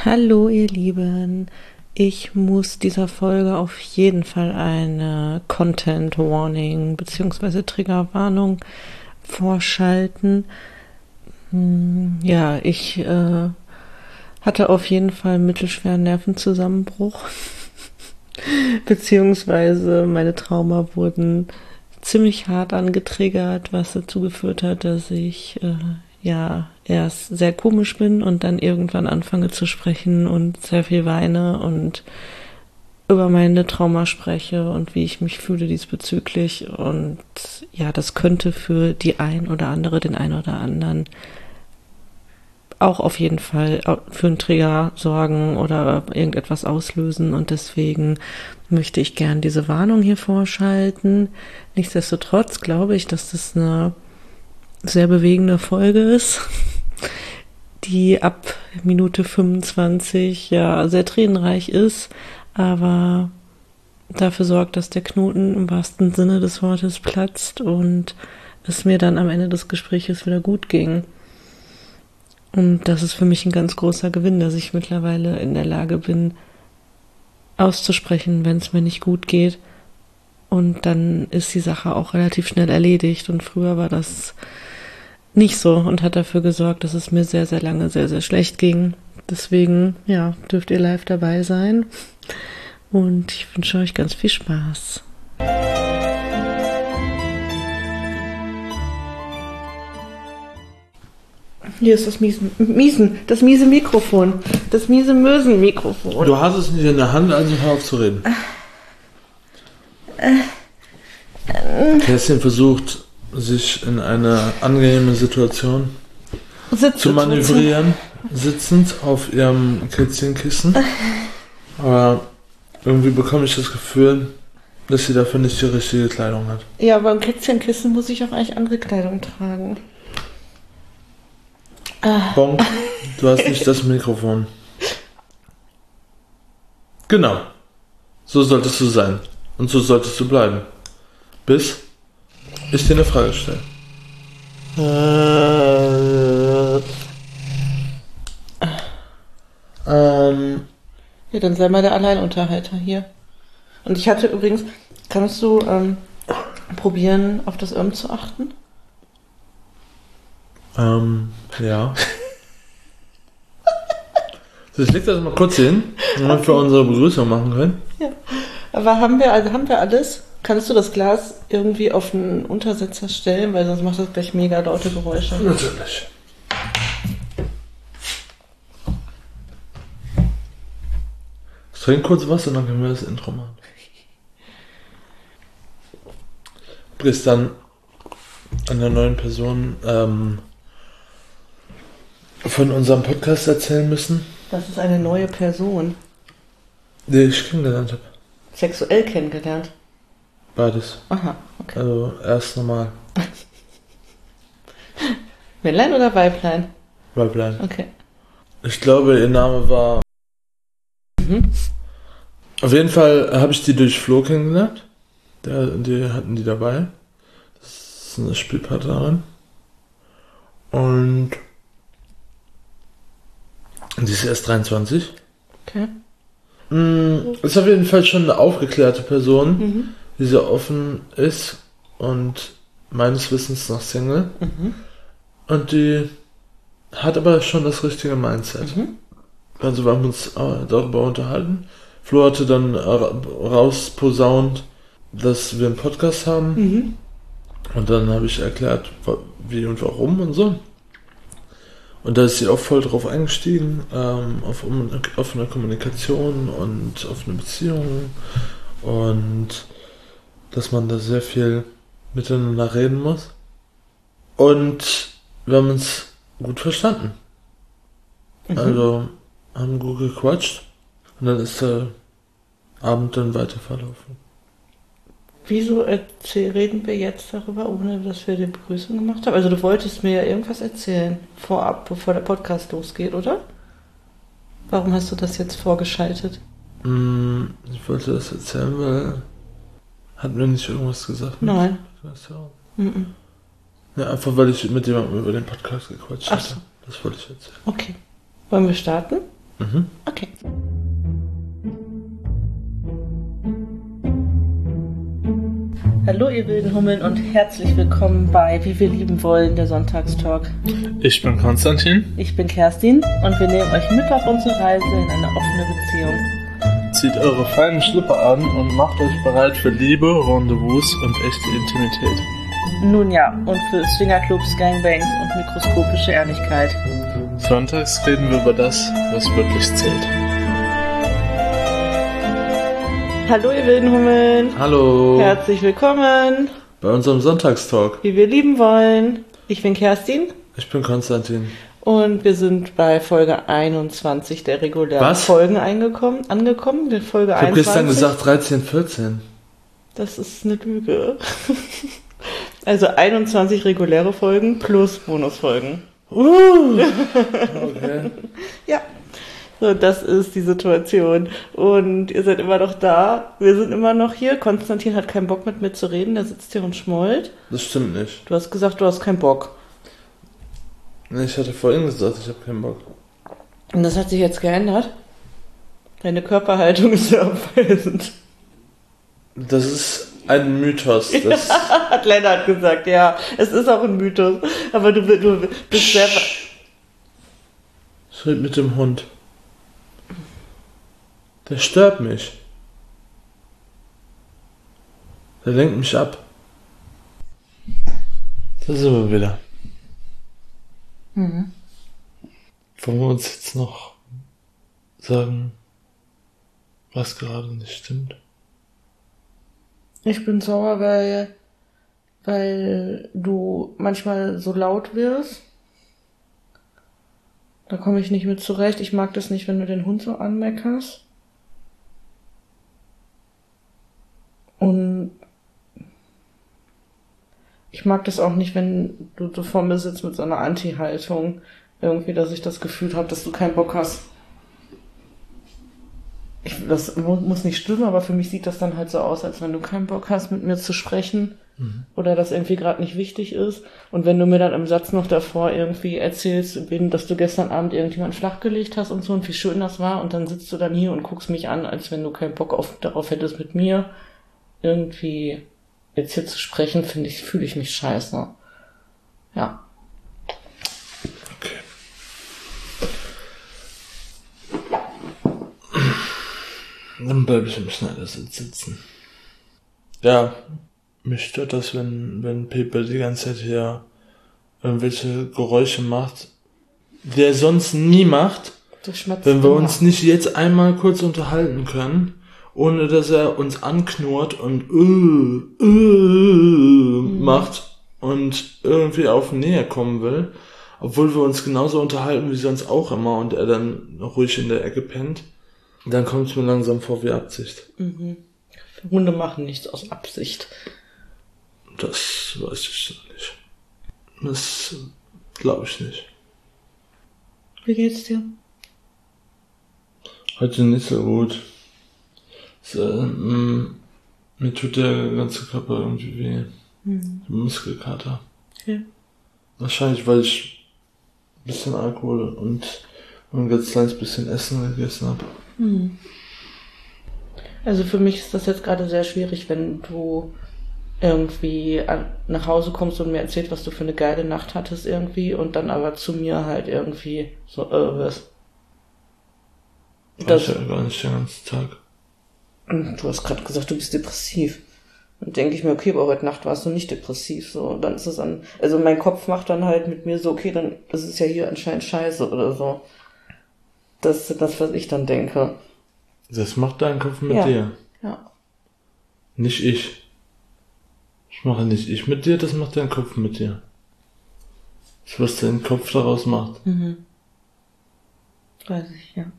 Hallo ihr Lieben, ich muss dieser Folge auf jeden Fall eine Content Warning bzw. Triggerwarnung vorschalten. Ja, ich hatte auf jeden Fall einen mittelschweren Nervenzusammenbruch, beziehungsweise meine Trauma wurden ziemlich hart angetriggert, was dazu geführt hat, dass ich erst sehr komisch bin und dann irgendwann anfange zu sprechen und sehr viel weine und über meine Trauma spreche und wie ich mich fühle diesbezüglich. Und ja, das könnte für die ein oder andere, den einen oder anderen auch auf jeden Fall für einen Trigger sorgen oder irgendetwas auslösen, und deswegen möchte ich gern diese Warnung hier vorschalten. Nichtsdestotrotz glaube ich, dass das eine sehr bewegende Folge ist, die ab Minute 25 ja sehr tränenreich ist, aber dafür sorgt, dass der Knoten im wahrsten Sinne des Wortes platzt und es mir dann am Ende des Gespräches wieder gut ging. Und das ist für mich ein ganz großer Gewinn, dass ich mittlerweile in der Lage bin, auszusprechen, wenn es mir nicht gut geht. Und dann ist die Sache auch relativ schnell erledigt. Und früher war das nicht so und hat dafür gesorgt, dass es mir sehr, sehr lange sehr, sehr schlecht ging. Deswegen, ja, dürft ihr live dabei sein. Und ich wünsche euch ganz viel Spaß. Hier ist das das miese Mikrofon. Das miese Mösen-Mikrofon. Du hast es nicht in der Hand, also hör auf zu reden. Kerstin versucht, sich in eine angenehme Situation zu manövrieren, sitzend auf ihrem Kätzchenkissen. Aber irgendwie bekomme ich das Gefühl, dass sie dafür nicht die richtige Kleidung hat. Ja, beim Kätzchenkissen muss ich auch eigentlich andere Kleidung tragen. Bonk, du hast nicht das Mikrofon. Genau. So solltest du sein. Und so solltest du bleiben. Bis ich dir eine Frage stelle. Ja, dann sei mal der Alleinunterhalter hier. Und ich hatte übrigens, kannst du probieren, auf das zu achten? Ja. So, ich leg das mal kurz hin, damit wir unsere Begrüßung machen können. Ja. Aber haben wir alles? Kannst du das Glas irgendwie auf einen Untersetzer stellen, weil sonst macht das gleich mega laute Geräusche. Natürlich. Ich trinke kurz was und dann können wir das Intro machen. Du bist dann einer neuen Person von unserem Podcast erzählen müssen. Das ist eine neue Person. Die ich kennengelernt habe. Sexuell kennengelernt? Beides. Aha, okay. Also erst normal. Männlein oder Weiblein? Weiblein. Okay. Ich glaube, ihr Name war... Auf jeden Fall habe ich die durch Flo kennengelernt. Die hatten die dabei. Das ist eine Spielpartnerin. Und die ist erst 23. Okay. Ist auf jeden Fall schon eine aufgeklärte Person, die sehr offen ist und meines Wissens noch Single. Und die hat aber schon das richtige Mindset. Also wir haben uns darüber unterhalten. Flo hatte dann rausposaunt, dass wir einen Podcast haben. Und dann habe ich erklärt, wie und warum und so. Und da ist sie auch voll drauf eingestiegen, auf offene Kommunikation und offene Beziehungen. Und dass man da sehr viel miteinander reden muss. Und wir haben uns gut verstanden. Also haben gut gequatscht. Und dann ist der Abend dann weiter verlaufen. Wieso reden wir jetzt darüber, ohne dass wir die Begrüßung gemacht haben? Also du wolltest mir ja irgendwas erzählen, vorab, bevor der Podcast losgeht, oder? Warum hast du das jetzt vorgeschaltet? Ich wollte das erzählen, weil... Hat mir nicht irgendwas gesagt? Nein. Ja, einfach weil ich mit jemandem über den Podcast gequatscht Ach hatte. so. Das wollte ich erzählen. Okay. Wollen wir starten? Okay. Hallo ihr wilden Hummeln und herzlich willkommen bei Wie wir lieben wollen, der Sonntagstalk. Ich bin Konstantin. Ich bin Kerstin und wir nehmen euch mit auf unsere Reise in eine offene Beziehung. Zieht eure feinen Schlüpper an und macht euch bereit für Liebe, Rendezvous und echte Intimität. Nun ja, und für Swingerclubs, Gangbangs und mikroskopische Ehrlichkeit. Sonntags reden wir über das, was wirklich zählt. Hallo ihr wilden Hummeln. Hallo. Herzlich willkommen Bei unserem Sonntagstalk. Wie wir lieben wollen. Ich bin Kerstin. Ich bin Konstantin. Und wir sind bei Folge 21 der regulären Folgen angekommen. Der Folge ich 21. habe gestern gesagt 13, 14. Das ist eine Lüge. Also 21 reguläre Folgen plus Bonusfolgen. Okay. Ja. So, das ist die Situation. Und ihr seid immer noch da. Wir sind immer noch hier. Konstantin hat keinen Bock mit mir zu reden. Der sitzt hier und schmollt. Das stimmt nicht. Du hast gesagt, du hast keinen Bock. Ich hatte vorhin gesagt, ich habe keinen Bock. Und das hat sich jetzt geändert? Deine Körperhaltung ist sehr abweisend. Das ist ein Mythos. Das Hat Lennart gesagt, ja. Es ist auch ein Mythos. Aber du bist selber... Ich rede mit dem Hund. Der stört mich. Der lenkt mich ab. Da sind wir wieder. Mhm. Wollen wir uns jetzt noch sagen, was gerade nicht stimmt? Ich bin sauer, weil du manchmal so laut wirst. Da komme ich nicht mit zurecht. Ich mag das nicht, wenn du den Hund so anmeckerst. Und ich mag das auch nicht, wenn du so vor mir sitzt mit so einer Anti-Haltung. Irgendwie, dass ich das Gefühl habe, dass du keinen Bock hast. Das muss nicht stimmen, aber für mich sieht das dann halt so aus, als wenn du keinen Bock hast, mit mir zu sprechen. Oder das irgendwie gerade nicht wichtig ist. Und wenn du mir dann im Satz noch davor irgendwie erzählst, dass du gestern Abend irgendjemand flachgelegt hast und so und wie schön das war, und dann sitzt du dann hier und guckst mich an, als wenn du keinen Bock darauf hättest, mit mir irgendwie jetzt hier zu sprechen, fühle ich mich scheiße. Ja. Okay. Dann bleibe ich im Schneidersitz sitzen. Ja, mich stört das, wenn Pepe die ganze Zeit hier irgendwelche Geräusche macht, die er sonst nie macht, wenn wir uns nicht jetzt einmal kurz unterhalten können, ohne dass er uns anknurrt und macht und irgendwie auf Nähe kommen will, obwohl wir uns genauso unterhalten wie sonst auch immer und er dann ruhig in der Ecke pennt, dann kommt es mir langsam vor wie Absicht. Mhm. Hunde machen nichts aus Absicht. Das weiß ich nicht. Das glaube ich nicht. Wie geht's dir? Heute nicht so gut. Mir tut der ganze Körper irgendwie weh. Muskelkater. Okay. Wahrscheinlich, weil ich ein bisschen Alkohol und ein ganz kleines bisschen Essen gegessen habe. Also für mich ist das jetzt gerade sehr schwierig, wenn du irgendwie nach Hause kommst und mir erzählst, was du für eine geile Nacht hattest irgendwie und dann aber zu mir halt irgendwie so wirst. Das ist ja gar nicht den ganzen Tag. Du hast gerade gesagt, du bist depressiv. Dann denke ich mir, okay, aber heute Nacht warst du nicht depressiv. So, dann ist es also mein Kopf macht dann halt mit mir so, okay, dann das ist ja hier anscheinend scheiße oder so. Das ist das, was ich dann denke. Das macht dein Kopf mit dir. Ja. Nicht ich. Ich mache nicht ich mit dir, das macht dein Kopf mit dir. Das, was dein Kopf daraus macht. Weiß ich, ja.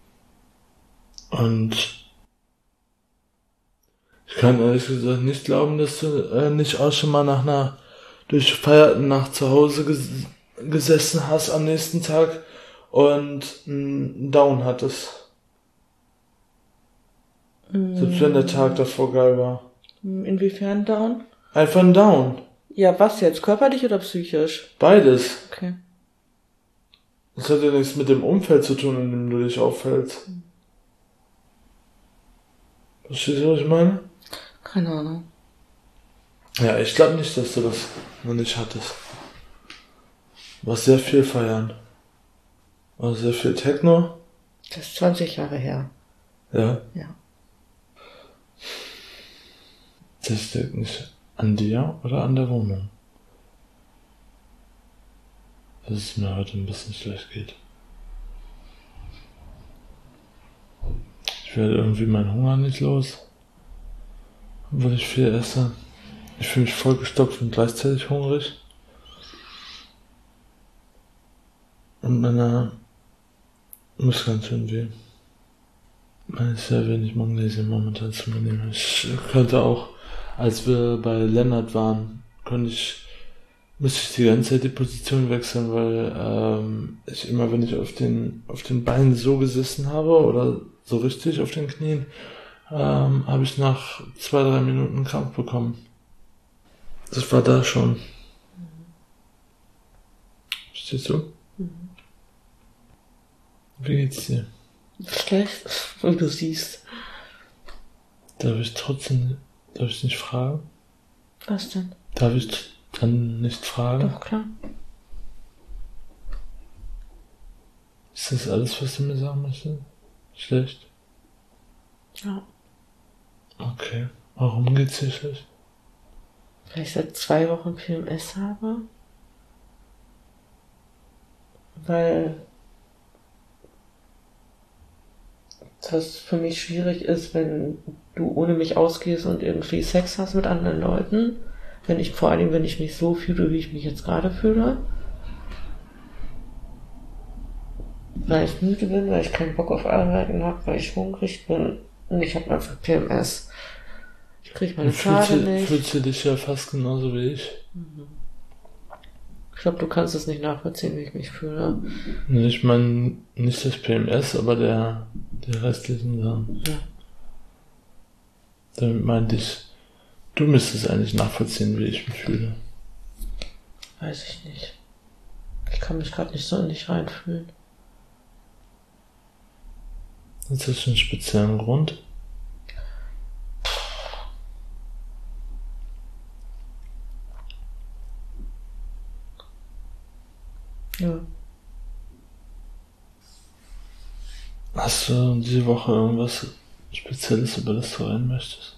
Und ich kann ehrlich gesagt nicht glauben, dass du nicht auch schon mal nach einer durchfeierten Nacht zu Hause gesessen hast am nächsten Tag und einen Down hattest. Selbst wenn der Tag davor geil war. Inwiefern Down? Einfach ein Down. Ja, was jetzt? Körperlich oder psychisch? Beides. Okay. Das hat ja nichts mit dem Umfeld zu tun, in dem du dich auffällst. Verstehst du, was ich meine? Keine Ahnung. Ja, ich glaube nicht, dass du das noch nicht hattest. Du warst sehr viel feiern. War sehr viel Techno. Das ist 20 Jahre her. Ja. Ja. Das liegt nicht an dir oder an der Wohnung. Dass es mir heute ein bisschen schlecht geht. Ich werde irgendwie meinen Hunger nicht los. Obwohl ich viel esse. Ich fühle mich vollgestopft und gleichzeitig hungrig. Und meine Muskeln tun weh. Weil ich sehr wenig Magnesium momentan zu mir nehme. Ich könnte auch, als wir bei Lennart waren, müsste ich die ganze Zeit die Position wechseln, weil ich immer, wenn ich auf den Beinen so gesessen habe oder so richtig auf den Knien, habe ich nach 2-3 Minuten einen Krampf bekommen. Das war da schon. Verstehst du? Mhm. Wie geht's dir? Schlecht, wie du siehst. Darf ich nicht fragen? Was denn? Darf ich dann nicht fragen? Doch, klar. Ist das alles, was du mir sagen möchtest? Schlecht? Ja. Okay. Warum geht's dir schlecht? Weil ich seit 2 Wochen PMS habe. Weil das für mich schwierig ist, wenn du ohne mich ausgehst und irgendwie Sex hast mit anderen Leuten. Vor allem, wenn ich mich so fühle, wie ich mich jetzt gerade fühle. Weil ich müde bin, weil ich keinen Bock auf Arbeiten habe, weil ich hungrig bin. Und ich habe einfach PMS. Ich kriege meine Tage nicht. Fühlst du dich ja fast genauso wie ich? Ich glaube, du kannst es nicht nachvollziehen, wie ich mich fühle. Ich meine, nicht das PMS, aber der restlichen Sachen. Ja. Damit meinte ich, du müsstest eigentlich nachvollziehen, wie ich mich fühle. Weiß ich nicht. Ich kann mich gerade nicht so in dich reinfühlen. Ist das einen speziellen Grund? Ja. Hast du diese Woche irgendwas Spezielles, über das du reden möchtest?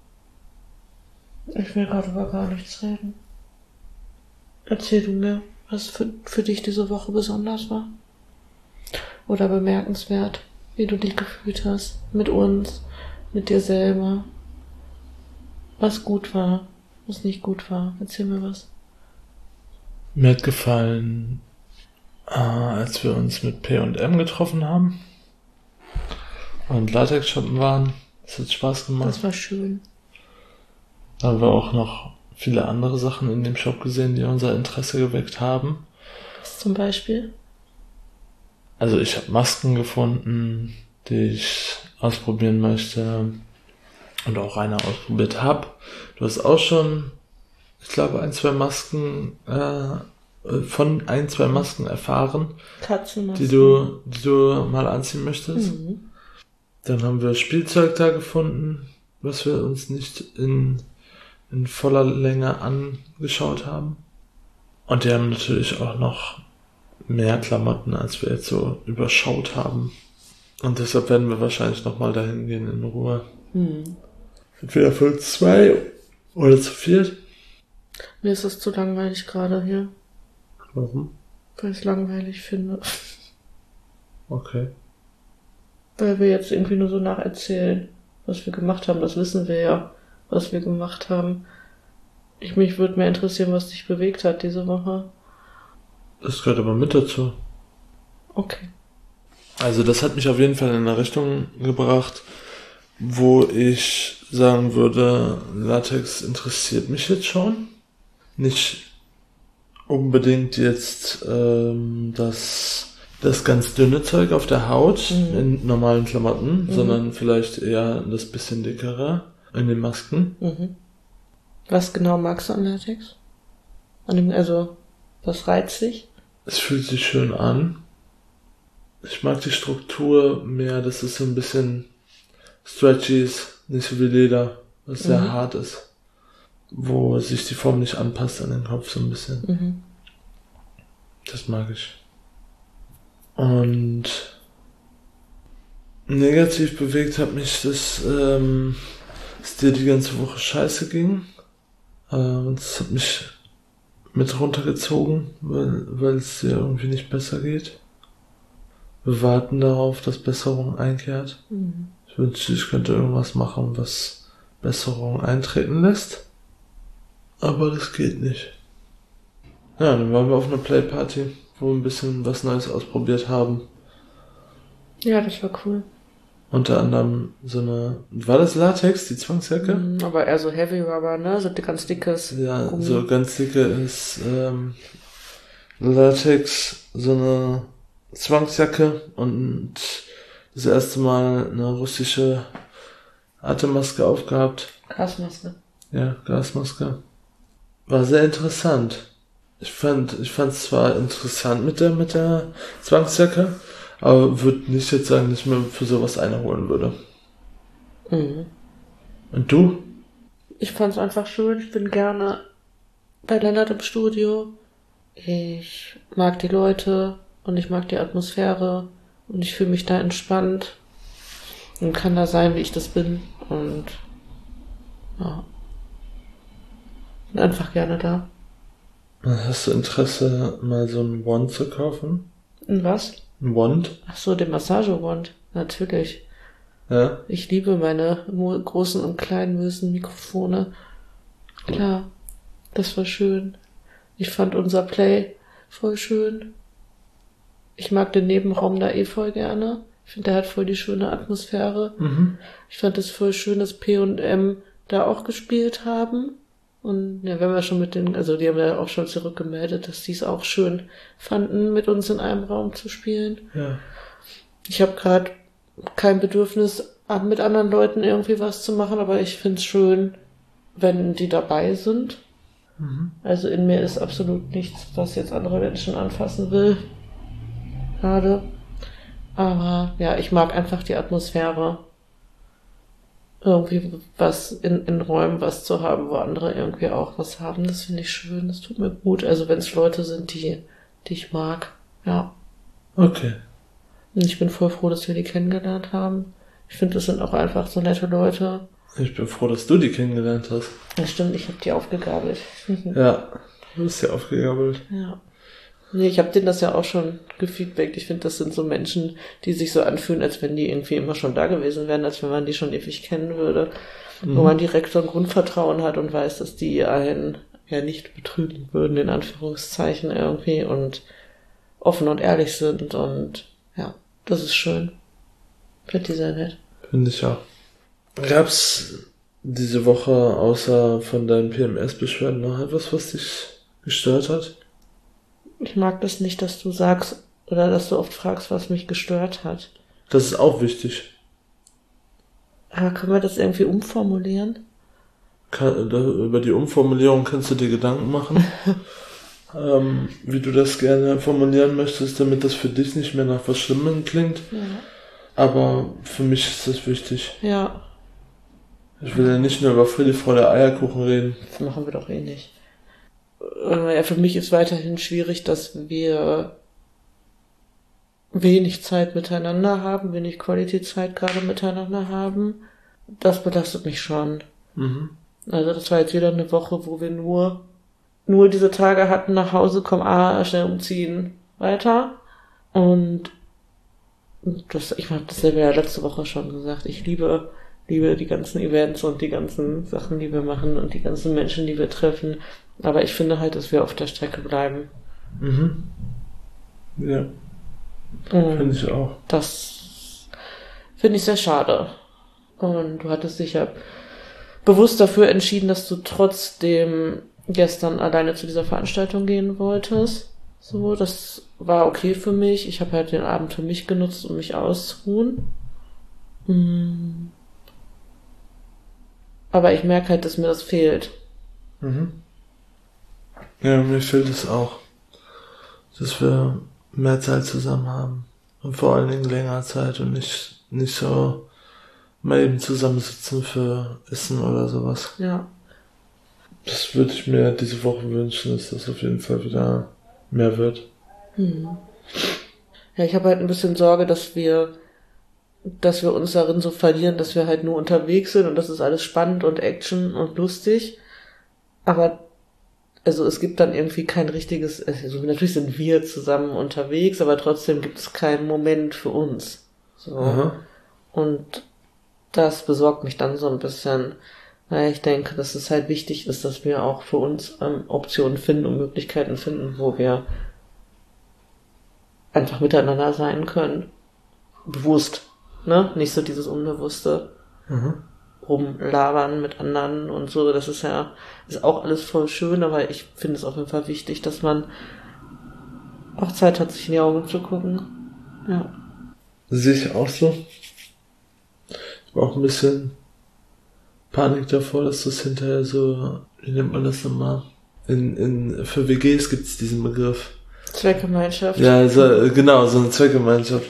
Ich will gerade über gar nichts reden. Erzähl du mir, was für dich diese Woche besonders war. Oder bemerkenswert, wie du dich gefühlt hast. Mit uns, mit dir selber. Was gut war, was nicht gut war. Erzähl mir was. Mir hat gefallen, als wir uns mit P&M getroffen haben und Latex shoppen waren. Das hat Spaß gemacht. Das war schön. Da haben wir auch noch viele andere Sachen in dem Shop gesehen, die unser Interesse geweckt haben. Was zum Beispiel? Also ich habe Masken gefunden, die ich ausprobieren möchte und auch eine ausprobiert habe. Du hast auch schon, ich glaube, 1-2 Masken von 1-2 Masken erfahren, Katzenmasken. die du mal anziehen möchtest. Mhm. Dann haben wir Spielzeug da gefunden, was wir uns nicht in voller Länge angeschaut haben. Und die haben natürlich auch noch mehr Klamotten, als wir jetzt so überschaut haben. Und deshalb werden wir wahrscheinlich nochmal dahin gehen in Ruhe. Entweder für 2 oder zu 4. Mir ist es zu langweilig gerade hier. Warum? Weil ich es langweilig finde. Okay. Weil wir jetzt irgendwie nur so nacherzählen, was wir gemacht haben. Das wissen wir ja, was wir gemacht haben. Mich würde mehr interessieren, was dich bewegt hat diese Woche. Das gehört aber mit dazu. Okay. Also das hat mich auf jeden Fall in eine Richtung gebracht, wo ich sagen würde, Latex interessiert mich jetzt schon. Nicht unbedingt jetzt das ganz dünne Zeug auf der Haut in normalen Klamotten, sondern vielleicht eher das bisschen dickere in den Masken. Was genau magst du an Latex? Was reizt dich? Es fühlt sich schön an. Ich mag die Struktur mehr, dass es so ein bisschen stretchy ist, nicht so wie Leder, was sehr hart ist. Wo sich die Form nicht anpasst an den Kopf so ein bisschen. Das mag ich. Und negativ bewegt hat mich, dass es dir die ganze Woche scheiße ging. Das hat mich mit runtergezogen, weil es dir irgendwie nicht besser geht. Wir warten darauf, dass Besserung einkehrt. Ich wünschte, ich könnte irgendwas machen, was Besserung eintreten lässt. Aber das geht nicht. Ja, dann waren wir auf einer Playparty, wo wir ein bisschen was Neues ausprobiert haben. Ja, das war cool. Unter anderem so eine... War das Latex, die Zwangsjacke? Aber eher so Heavy Rubber, ne? So ganz dickes Ja, Gummi. so ganz dicke ist Latex, so eine Zwangsjacke und das erste Mal eine russische Atemmaske aufgehabt. Gasmaske. Ja, Gasmaske. War sehr interessant. Ich fand es zwar interessant mit der Zwangsjacke, aber würde nicht jetzt sagen, dass ich mir für sowas eine holen würde. Und du? Ich fand's einfach schön. Ich bin gerne bei Lennart im Studio. Ich mag die Leute und ich mag die Atmosphäre und ich fühle mich da entspannt und kann da sein, wie ich das bin und ja, bin einfach gerne da. Hast du Interesse, mal so ein Wand zu kaufen? Und was? Ein Wand? Ach so, den Massagewand. Natürlich. Ja? Ich liebe meine großen und kleinen bösen Mikrofone. Klar, das war schön. Ich fand unser Play voll schön. Ich mag den Nebenraum da voll gerne. Ich finde, der hat voll die schöne Atmosphäre. Ich fand es voll schön, dass P&M da auch gespielt haben. Und ja, wenn wir schon mit den, also die haben ja auch schon zurückgemeldet, dass die es auch schön fanden, mit uns in einem Raum zu spielen. Ja. Ich habe gerade kein Bedürfnis, mit anderen Leuten irgendwie was zu machen, aber ich find's schön, wenn die dabei sind. Also in mir ist absolut nichts, was jetzt andere Menschen anfassen will. Gerade. Aber ja, ich mag einfach die Atmosphäre. Irgendwie was in Räumen was zu haben, wo andere irgendwie auch was haben. Das finde ich schön, das tut mir gut. Also wenn es Leute sind, die ich mag. Ja. Okay. Und ich bin voll froh, dass wir die kennengelernt haben. Ich finde, das sind auch einfach so nette Leute. Ich bin froh, dass du die kennengelernt hast. Ja, stimmt, ich habe die aufgegabelt. Ja, du bist ja aufgegabelt. Ja. Nee, ich habe denen das ja auch schon gefeedbackt. Ich finde, das sind so Menschen, die sich so anfühlen, als wenn die irgendwie immer schon da gewesen wären, als wenn man die schon ewig kennen würde. Wo man direkt so ein Grundvertrauen hat und weiß, dass die einen ja nicht betrügen würden, in Anführungszeichen irgendwie, und offen und ehrlich sind. Und ja, das ist schön. Finde ich sehr nett. Finde ich auch. Gab's diese Woche außer von deinen PMS-Beschwerden noch etwas, was dich gestört hat? Ich mag das nicht, dass du sagst oder dass du oft fragst, was mich gestört hat. Das ist auch wichtig. Aber können wir das irgendwie umformulieren? Über die Umformulierung kannst du dir Gedanken machen, wie du das gerne formulieren möchtest, damit das für dich nicht mehr nach was Schlimmem klingt. Ja. Aber für mich ist das wichtig. Ja. Ich will ja nicht nur über Friede, Freude, Eierkuchen reden. Das machen wir doch eh nicht. Ja, für mich ist weiterhin schwierig, dass wir wenig Zeit miteinander haben, wenig Quality-Zeit gerade miteinander haben. Das belastet mich schon. Also das war jetzt wieder eine Woche, wo wir nur diese Tage hatten, nach Hause kommen, schnell umziehen, weiter. Und ich habe das ja letzte Woche schon gesagt, ich liebe die ganzen Events und die ganzen Sachen, die wir machen und die ganzen Menschen, die wir treffen. Aber ich finde halt, dass wir auf der Strecke bleiben. Ja. Finde ich auch. Das finde ich sehr schade. Und du hattest dich ja bewusst dafür entschieden, dass du trotzdem gestern alleine zu dieser Veranstaltung gehen wolltest. So, das war okay für mich. Ich habe halt den Abend für mich genutzt, um mich auszuruhen. Aber ich merke halt, dass mir das fehlt. Ja, mir fehlt es auch, dass wir mehr Zeit zusammen haben. Und vor allen Dingen länger Zeit und nicht so mal eben zusammensitzen für Essen oder sowas. Ja. Das würde ich mir diese Woche wünschen, dass das auf jeden Fall wieder mehr wird. Ja, ich habe halt ein bisschen Sorge, dass wir uns darin so verlieren, dass wir halt nur unterwegs sind und das ist alles spannend und Action und lustig. Aber also es gibt dann irgendwie kein richtiges, also natürlich sind wir zusammen unterwegs, aber trotzdem gibt es keinen Moment für uns. So. Aha. Und das besorgt mich dann so ein bisschen, weil ich denke, dass es halt wichtig ist, dass wir auch für uns Optionen finden und Möglichkeiten finden, wo wir einfach miteinander sein können. Bewusst, ne? Nicht so dieses Unbewusste rumlabern mit anderen und so. Das ist auch alles voll schön, aber ich finde es auf jeden Fall wichtig, dass man auch Zeit hat, sich in die Augen zu gucken. Ja. Sehe ich auch so. Ich habe auch ein bisschen Panik davor, dass das hinterher so, wie nennt man das nochmal? Für WGs gibt es diesen Begriff. Zweckgemeinschaft. Ja, genau, so eine Zweckgemeinschaft.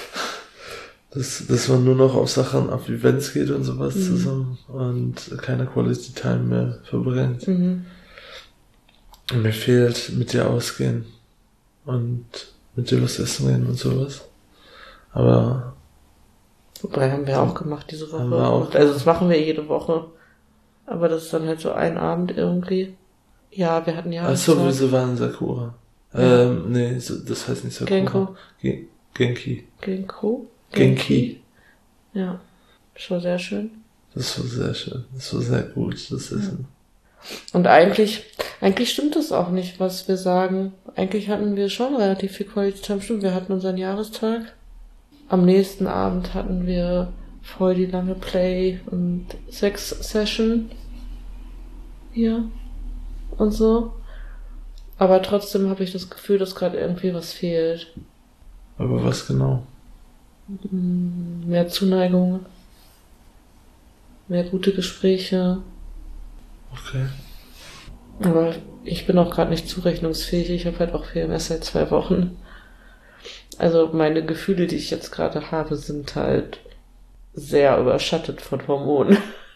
Dass man nur noch auf Sachen, auf Events geht und sowas zusammen und keine Quality Time mehr verbringt. Und mir fehlt mit dir ausgehen und mit dir was essen gehen und sowas. Aber wobei haben wir auch gemacht diese Woche. Haben wir auch also das machen wir jede Woche. Aber das ist dann halt so ein Abend irgendwie. Ja, wir hatten ja... Achso, wieso waren Sakura? Ja. Nee, das heißt nicht Sakura. Genki. Genki. Ja, das war sehr schön. Das war sehr schön. Das war sehr gut, das Essen. Und eigentlich stimmt das auch nicht, was wir sagen. Eigentlich hatten wir schon relativ viel Quality Time. Stimmt, wir hatten unseren Jahrestag. Am nächsten Abend hatten wir voll die lange Play- und Sex-Session hier und so. Aber trotzdem habe ich das Gefühl, dass gerade irgendwie was fehlt. Aber was genau? Mehr Zuneigung, mehr gute Gespräche. Okay. Aber ich bin auch gerade nicht zurechnungsfähig. Ich habe halt auch PMS seit 2 Wochen. Also meine Gefühle, die ich jetzt gerade habe, sind halt sehr überschattet von Hormonen.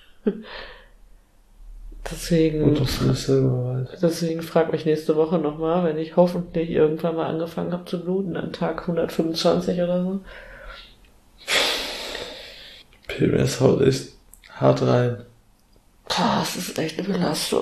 Deswegen frag mich nächste Woche nochmal, wenn ich hoffentlich irgendwann mal angefangen habe zu bluten, an Tag 125 oder so. PMS haut echt hart rein. Boah, das ist echt eine Belastung.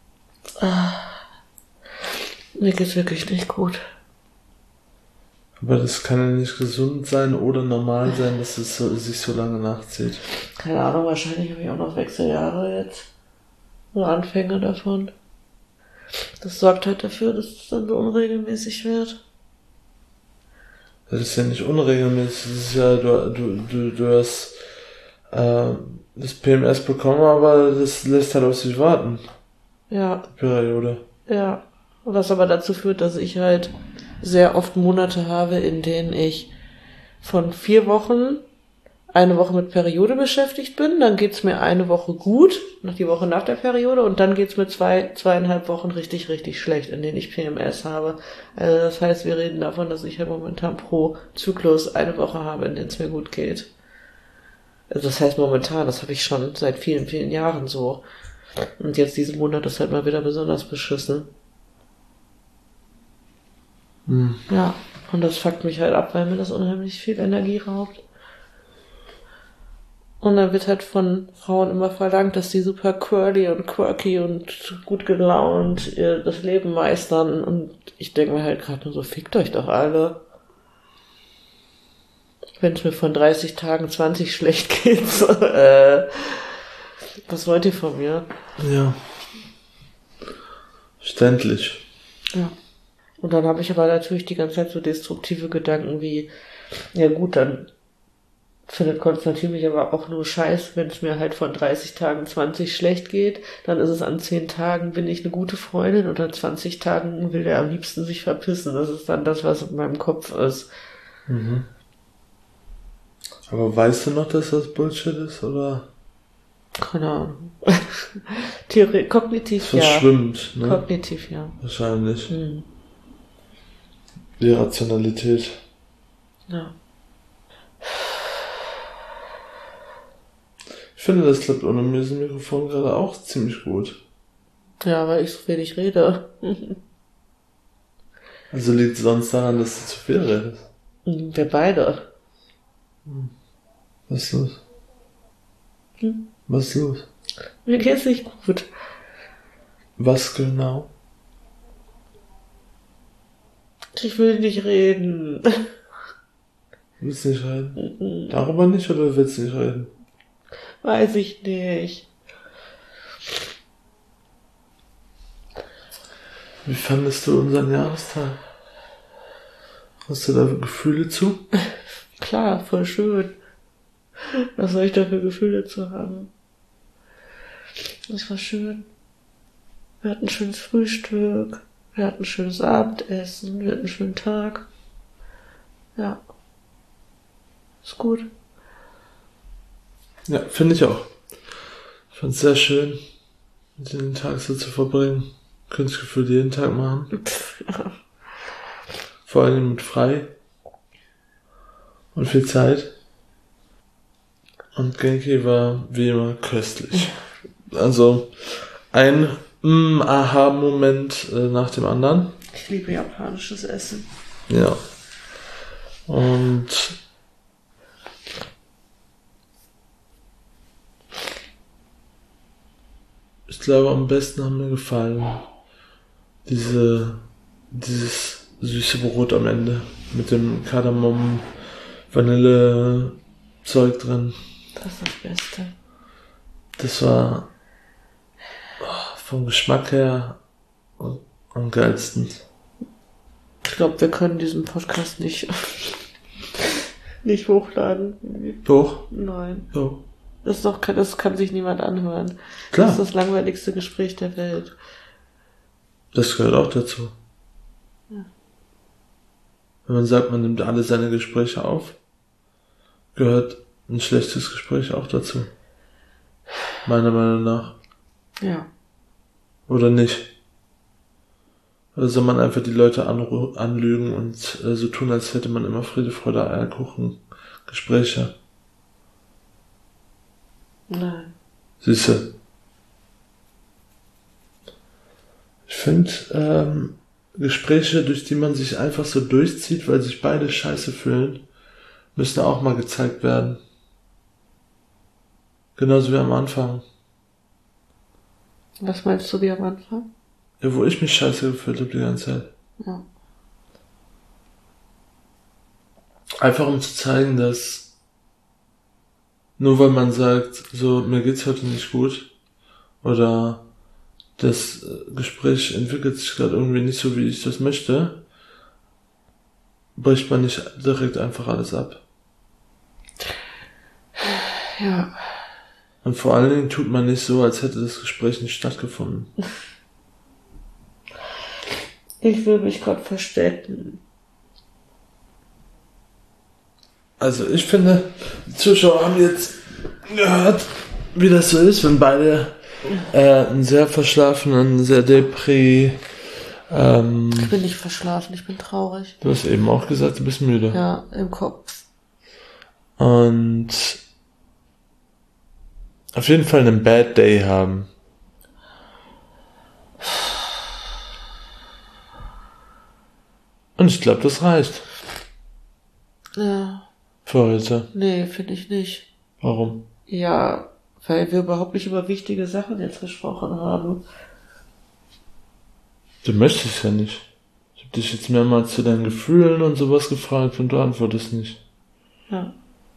Mir geht's wirklich nicht gut. Aber das kann ja nicht gesund sein oder normal sein, dass es sich so lange nachzieht. Keine Ahnung, wahrscheinlich habe ich auch noch Wechseljahre jetzt. Oder Anfänge davon. Das sorgt halt dafür, dass es dann so unregelmäßig wird. Das ist ja nicht unregelmäßig, das ist ja, du hast das PMS bekommen, aber das lässt halt auf sich warten. Ja. Die Periode. Ja. Was aber dazu führt, dass ich halt sehr oft Monate habe, in denen ich von 4 Wochen 1 Woche mit Periode beschäftigt bin, dann geht's mir 1 Woche gut, noch die Woche nach der Periode, und dann geht's mir 2,5 Wochen richtig, richtig schlecht, in denen ich PMS habe. Also das heißt, wir reden davon, dass ich ja momentan pro Zyklus 1 Woche habe, in denen es mir gut geht. Also das heißt momentan, das habe ich schon seit vielen, vielen Jahren so. Und jetzt diesen Monat ist halt mal wieder besonders beschissen. Ja, und das fuckt mich halt ab, weil mir das unheimlich viel Energie raubt. Und dann wird halt von Frauen immer verlangt, dass die super curly und quirky und gut gelaunt das Leben meistern. Und ich denke mir halt gerade nur so, fickt euch doch alle. Wenn es mir von 30 Tagen 20 schlecht geht, so, was wollt ihr von mir? Ja. Verständlich. Ja. Und dann habe ich aber natürlich die ganze Zeit so destruktive Gedanken wie, ja gut, dann findet Konstantin mich aber auch nur scheiße, wenn es mir halt von 30 Tagen 20 schlecht geht. Dann ist es an 10 Tagen, bin ich eine gute Freundin, und an 20 Tagen will er am liebsten sich verpissen. Das ist dann das, was in meinem Kopf ist. Mhm. Aber weißt du noch, dass das Bullshit ist, oder? Keine Ahnung. Kognitiv ja. Verschwimmt, ne? Kognitiv ja. Wahrscheinlich. Die Rationalität. Ja. Ich finde, das klappt ohne mir das Mikrofon gerade auch ziemlich gut. Ja, weil ich so wenig rede. Also liegt es sonst daran, dass du zu viel redest? Wir beide. Was ist los? Was ist los? Mir geht's nicht gut. Was genau? Ich will nicht reden. Willst du nicht reden? Darüber nicht oder willst du nicht reden? Weiß ich nicht. Wie fandest du unseren Jahrestag? Hast du da Gefühle zu? Klar, voll schön. Was soll ich da für Gefühle zu haben? Das war schön. Wir hatten ein schönes Frühstück. Wir hatten ein schönes Abendessen. Wir hatten einen schönen Tag. Ja. Ist gut. Ja, finde ich auch. Ich fand es sehr schön, den Tag so zu verbringen. Könnte ich gefühlt jeden Tag machen. Vor allem mit frei. Und viel Zeit. Und Genki war wie immer köstlich. Also ein Aha-Moment nach dem anderen. Ich liebe japanisches Essen. Ja. Und ich glaube, am besten haben mir gefallen dieses süße Brot am Ende mit dem Kardamom Vanille Zeug drin. Das ist das Beste. Das war vom Geschmack her am geilsten. Ich glaube, wir können diesen Podcast nicht hochladen. Doch? Nein. Doch. Das kann sich niemand anhören. Klar. Das ist das langweiligste Gespräch der Welt. Das gehört auch dazu. Ja. Wenn man sagt, man nimmt alle seine Gespräche auf, gehört ein schlechtes Gespräch auch dazu. Meiner Meinung nach. Ja. Oder nicht? Oder soll man einfach die Leute anlügen und so tun, als hätte man immer Friede, Freude, Eierkuchen Gespräche? Nein. Siehste. Ich finde, Gespräche, durch die man sich einfach so durchzieht, weil sich beide scheiße fühlen, müssen auch mal gezeigt werden. Genauso wie am Anfang. Was meinst du wie am Anfang? Ja, wo ich mich scheiße gefühlt habe die ganze Zeit. Ja. Einfach um zu zeigen, dass nur weil man sagt, so, mir geht's heute nicht gut, oder das Gespräch entwickelt sich gerade irgendwie nicht so, wie ich das möchte, bricht man nicht direkt einfach alles ab. Ja. Und vor allen Dingen tut man nicht so, als hätte das Gespräch nicht stattgefunden. Ich will mich gerade verstecken. Also ich finde, die Zuschauer haben jetzt gehört, wie das so ist, wenn beide einen sehr verschlafenen, sehr Depri. Ich bin nicht verschlafen, ich bin traurig. Du hast eben auch gesagt, du bist müde. Ja, im Kopf. Und auf jeden Fall einen Bad Day haben. Und ich glaube, das reicht. Ja. Für heute. Nee, finde ich nicht. Warum? Ja, weil wir überhaupt nicht über wichtige Sachen jetzt gesprochen haben. Du möchtest ja nicht. Ich habe dich jetzt mehrmals zu deinen Gefühlen und sowas gefragt und du antwortest nicht. Ja.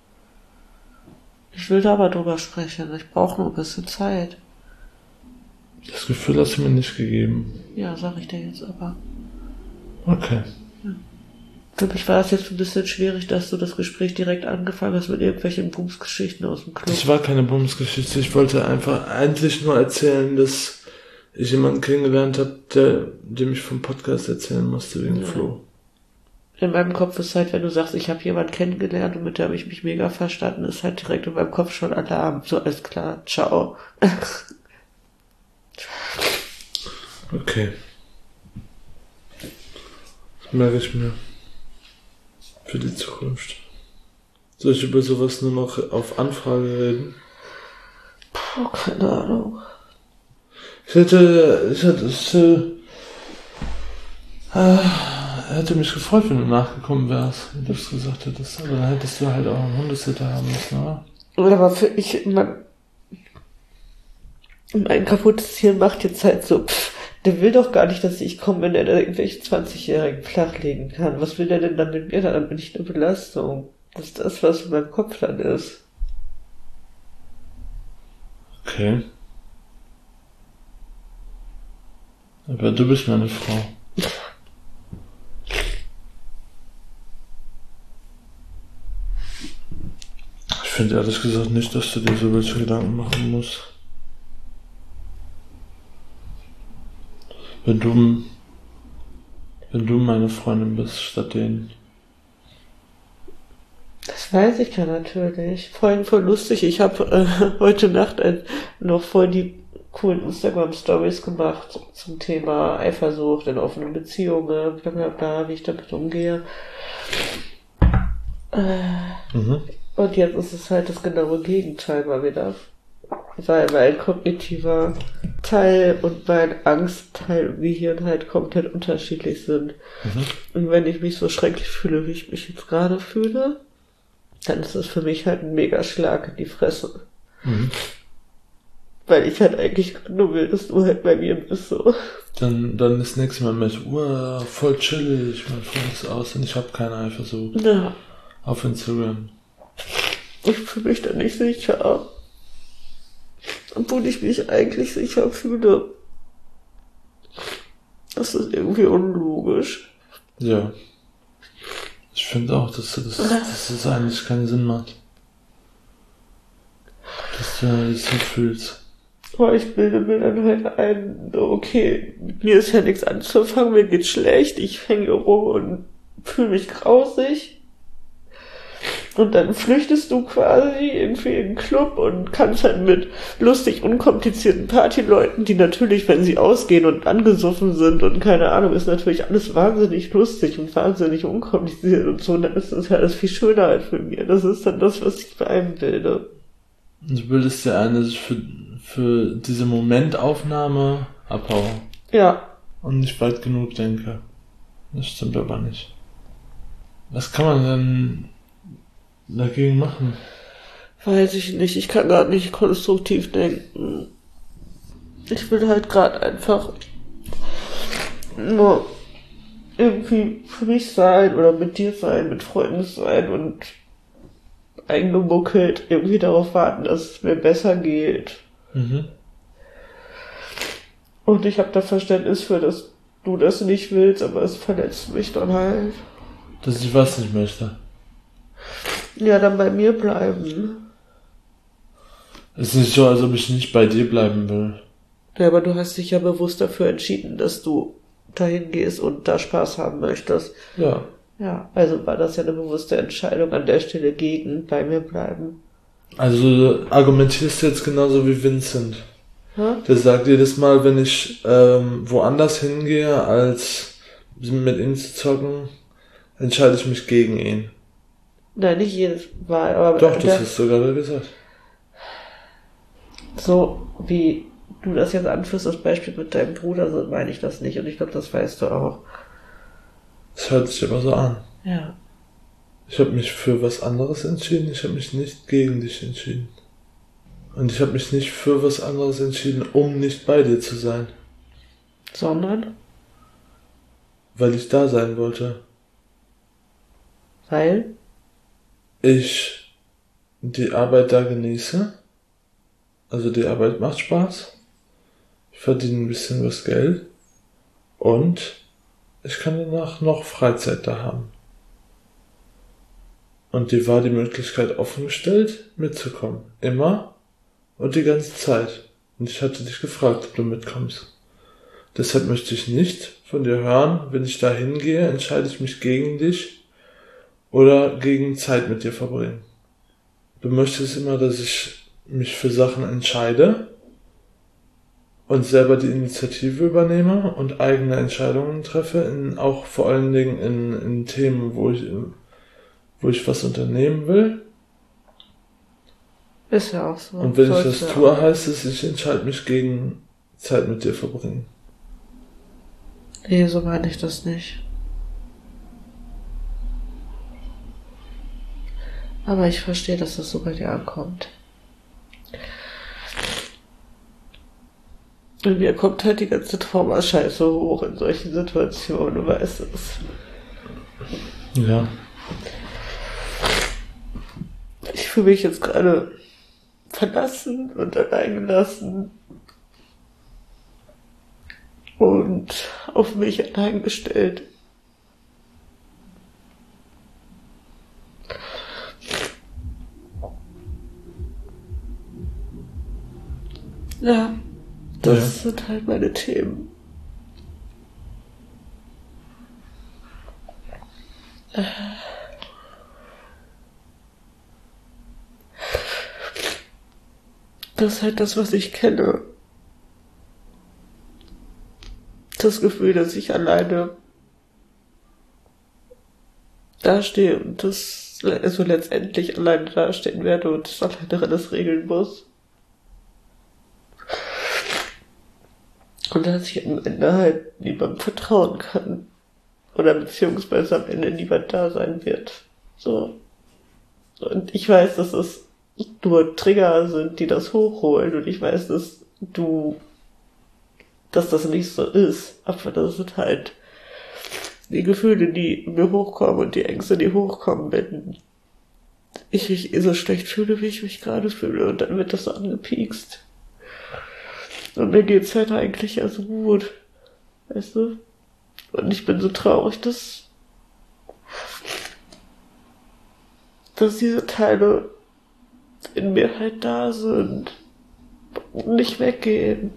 Ich will da aber drüber sprechen. Ich brauche nur ein bisschen Zeit. Das Gefühl hast du mir nicht gegeben. Ja, sag ich dir jetzt aber. Okay. Für mich war es jetzt ein bisschen schwierig, dass du das Gespräch direkt angefangen hast mit irgendwelchen Bumsgeschichten aus dem Club. Das war keine Bumsgeschichte. Ich wollte einfach eigentlich nur erzählen, dass ich jemanden kennengelernt habe, dem ich vom Podcast erzählen musste wegen Flo. In meinem Kopf ist halt, wenn du sagst, ich habe jemanden kennengelernt und mit der habe ich mich mega verstanden, ist halt direkt in meinem Kopf schon Alarm. So, alles klar, ciao. Okay. Das merke ich mir. für die Zukunft? Soll ich über sowas nur noch auf Anfrage reden? Oh, keine Ahnung. Hätte mich gefreut, wenn du nachgekommen wärst, wie du es gesagt hättest. Aber dann hättest du halt auch einen Hundesitter haben müssen, oder? Aber mein kaputtes Tier macht jetzt halt so, der will doch gar nicht, dass ich komme, wenn er da irgendwelche 20-Jährigen flachlegen kann. Was will der denn dann mit mir? Dann bin ich eine Belastung. Das ist das, was in meinem Kopf dann ist. Okay. Aber du bist meine Frau. Ich finde ehrlich gesagt nicht, dass du dir so welche Gedanken machen musst. Wenn du meine Freundin bist, statt denen. Das weiß ich ja natürlich. Vorhin voll lustig. Ich habe heute Nacht noch voll die coolen Instagram-Stories gemacht zum Thema Eifersucht in offenen Beziehungen, bla bla bla, wie ich damit umgehe. Und jetzt ist es halt das genaue Gegenteil mal wieder. Weil mein kognitiver Teil und mein Angstteil im Gehirn halt komplett unterschiedlich sind. Und wenn ich mich so schrecklich fühle, wie ich mich jetzt gerade fühle, dann ist es für mich halt ein Megaschlag in die Fresse. Weil ich halt eigentlich nur will, dass du halt bei mir bist, so. Dann das nächste Mal mit, voll chillig, mein Freund ist aus und ich habe keine Eifersucht. Ja. Auf Instagram. Ich fühle mich da nicht sicher. Obwohl ich mich eigentlich sicher fühle. Das ist irgendwie unlogisch. Ja. Ich finde auch, dass das eigentlich keinen Sinn macht. Dass du das so fühlst. Aber ich bilde mir dann halt ein, okay, mit mir ist ja nichts anzufangen, mir geht's schlecht, ich hänge rum und fühle mich grausig. Und dann flüchtest du quasi irgendwie in den Club und kannst halt mit lustig unkomplizierten Partyleuten, die natürlich, wenn sie ausgehen und angesoffen sind und keine Ahnung, ist natürlich alles wahnsinnig lustig und wahnsinnig unkompliziert und so, und dann ist das ja alles viel schöner als für mir. Das ist dann das, was ich bei einem bilde. Du bildest dir ein, dass ich für diese Momentaufnahme abhaue. Ja. Und nicht weit genug denke. Das stimmt aber nicht. Was kann man denn dagegen machen? Weiß ich nicht. Ich kann gerade nicht konstruktiv denken. Ich will halt gerade einfach nur irgendwie für mich sein oder mit dir sein, mit Freunden sein und eingemuckelt irgendwie darauf warten, dass es mir besser geht. Und ich habe da Verständnis für, dass du das nicht willst, aber es verletzt mich dann halt. Dass ich was nicht möchte. Ja, dann bei mir bleiben. Es ist nicht so, als ob ich nicht bei dir bleiben will. Ja, aber du hast dich ja bewusst dafür entschieden, dass du dahin gehst und da Spaß haben möchtest. Ja. Ja, also war das ja eine bewusste Entscheidung an der Stelle gegen bei mir bleiben. Also du argumentierst jetzt genauso wie Vincent. Der sagt jedes Mal, wenn ich woanders hingehe, als mit ihm zu zocken, entscheide ich mich gegen ihn. Nein, nicht jedes Mal, aber... Doch, das hast du gerade gesagt. So wie du das jetzt anführst, das Beispiel mit deinem Bruder, so meine ich das nicht. Und ich glaube, das weißt du auch. Das hört sich aber so an. Ja. Ich habe mich für was anderes entschieden, ich habe mich nicht gegen dich entschieden. Und ich habe mich nicht für was anderes entschieden, um nicht bei dir zu sein. Sondern? Weil ich da sein wollte. Weil? Ich die Arbeit da genieße. Also die Arbeit macht Spaß. Ich verdiene ein bisschen was Geld. Und ich kann danach noch Freizeit da haben. Und dir war die Möglichkeit offen gestellt, mitzukommen. Immer und die ganze Zeit. Und ich hatte dich gefragt, ob du mitkommst. Deshalb möchte ich nicht von dir hören, wenn ich da hingehe, entscheide ich mich gegen dich oder gegen Zeit mit dir verbringen. Du möchtest immer, dass ich mich für Sachen entscheide und selber die Initiative übernehme und eigene Entscheidungen treffe, auch vor allen Dingen in Themen, wo ich was unternehmen will. Ist ja auch so. Und wenn ich das tue, heißt es, ich entscheide mich gegen Zeit mit dir verbringen. Nee, so meine ich das nicht. Aber ich verstehe, dass das so bei dir ankommt. Und mir kommt halt die ganze Traumascheiße hoch in solchen Situationen, du weißt es. Ja. Ich fühle mich jetzt gerade verlassen und alleingelassen und auf mich allein gestellt. Ja, das sind halt meine Themen. Das ist halt das, was ich kenne. Das Gefühl, dass ich alleine dastehe und das also letztendlich alleine dastehen werde und das alleine alles regeln muss. Und dass ich am Ende halt niemandem vertrauen kann. Oder beziehungsweise am Ende niemand da sein wird. So. Und ich weiß, dass es nur Trigger sind, die das hochholen. Und ich weiß, dass das nicht so ist. Aber das sind halt die Gefühle, die mir hochkommen und die Ängste, die hochkommen, wenn ich mich so schlecht fühle, wie ich mich gerade fühle. Und dann wird das so angepiekst. Und mir geht's halt eigentlich ja so gut. Weißt du? Und ich bin so traurig, dass diese Teile in mir halt da sind und nicht weggehen.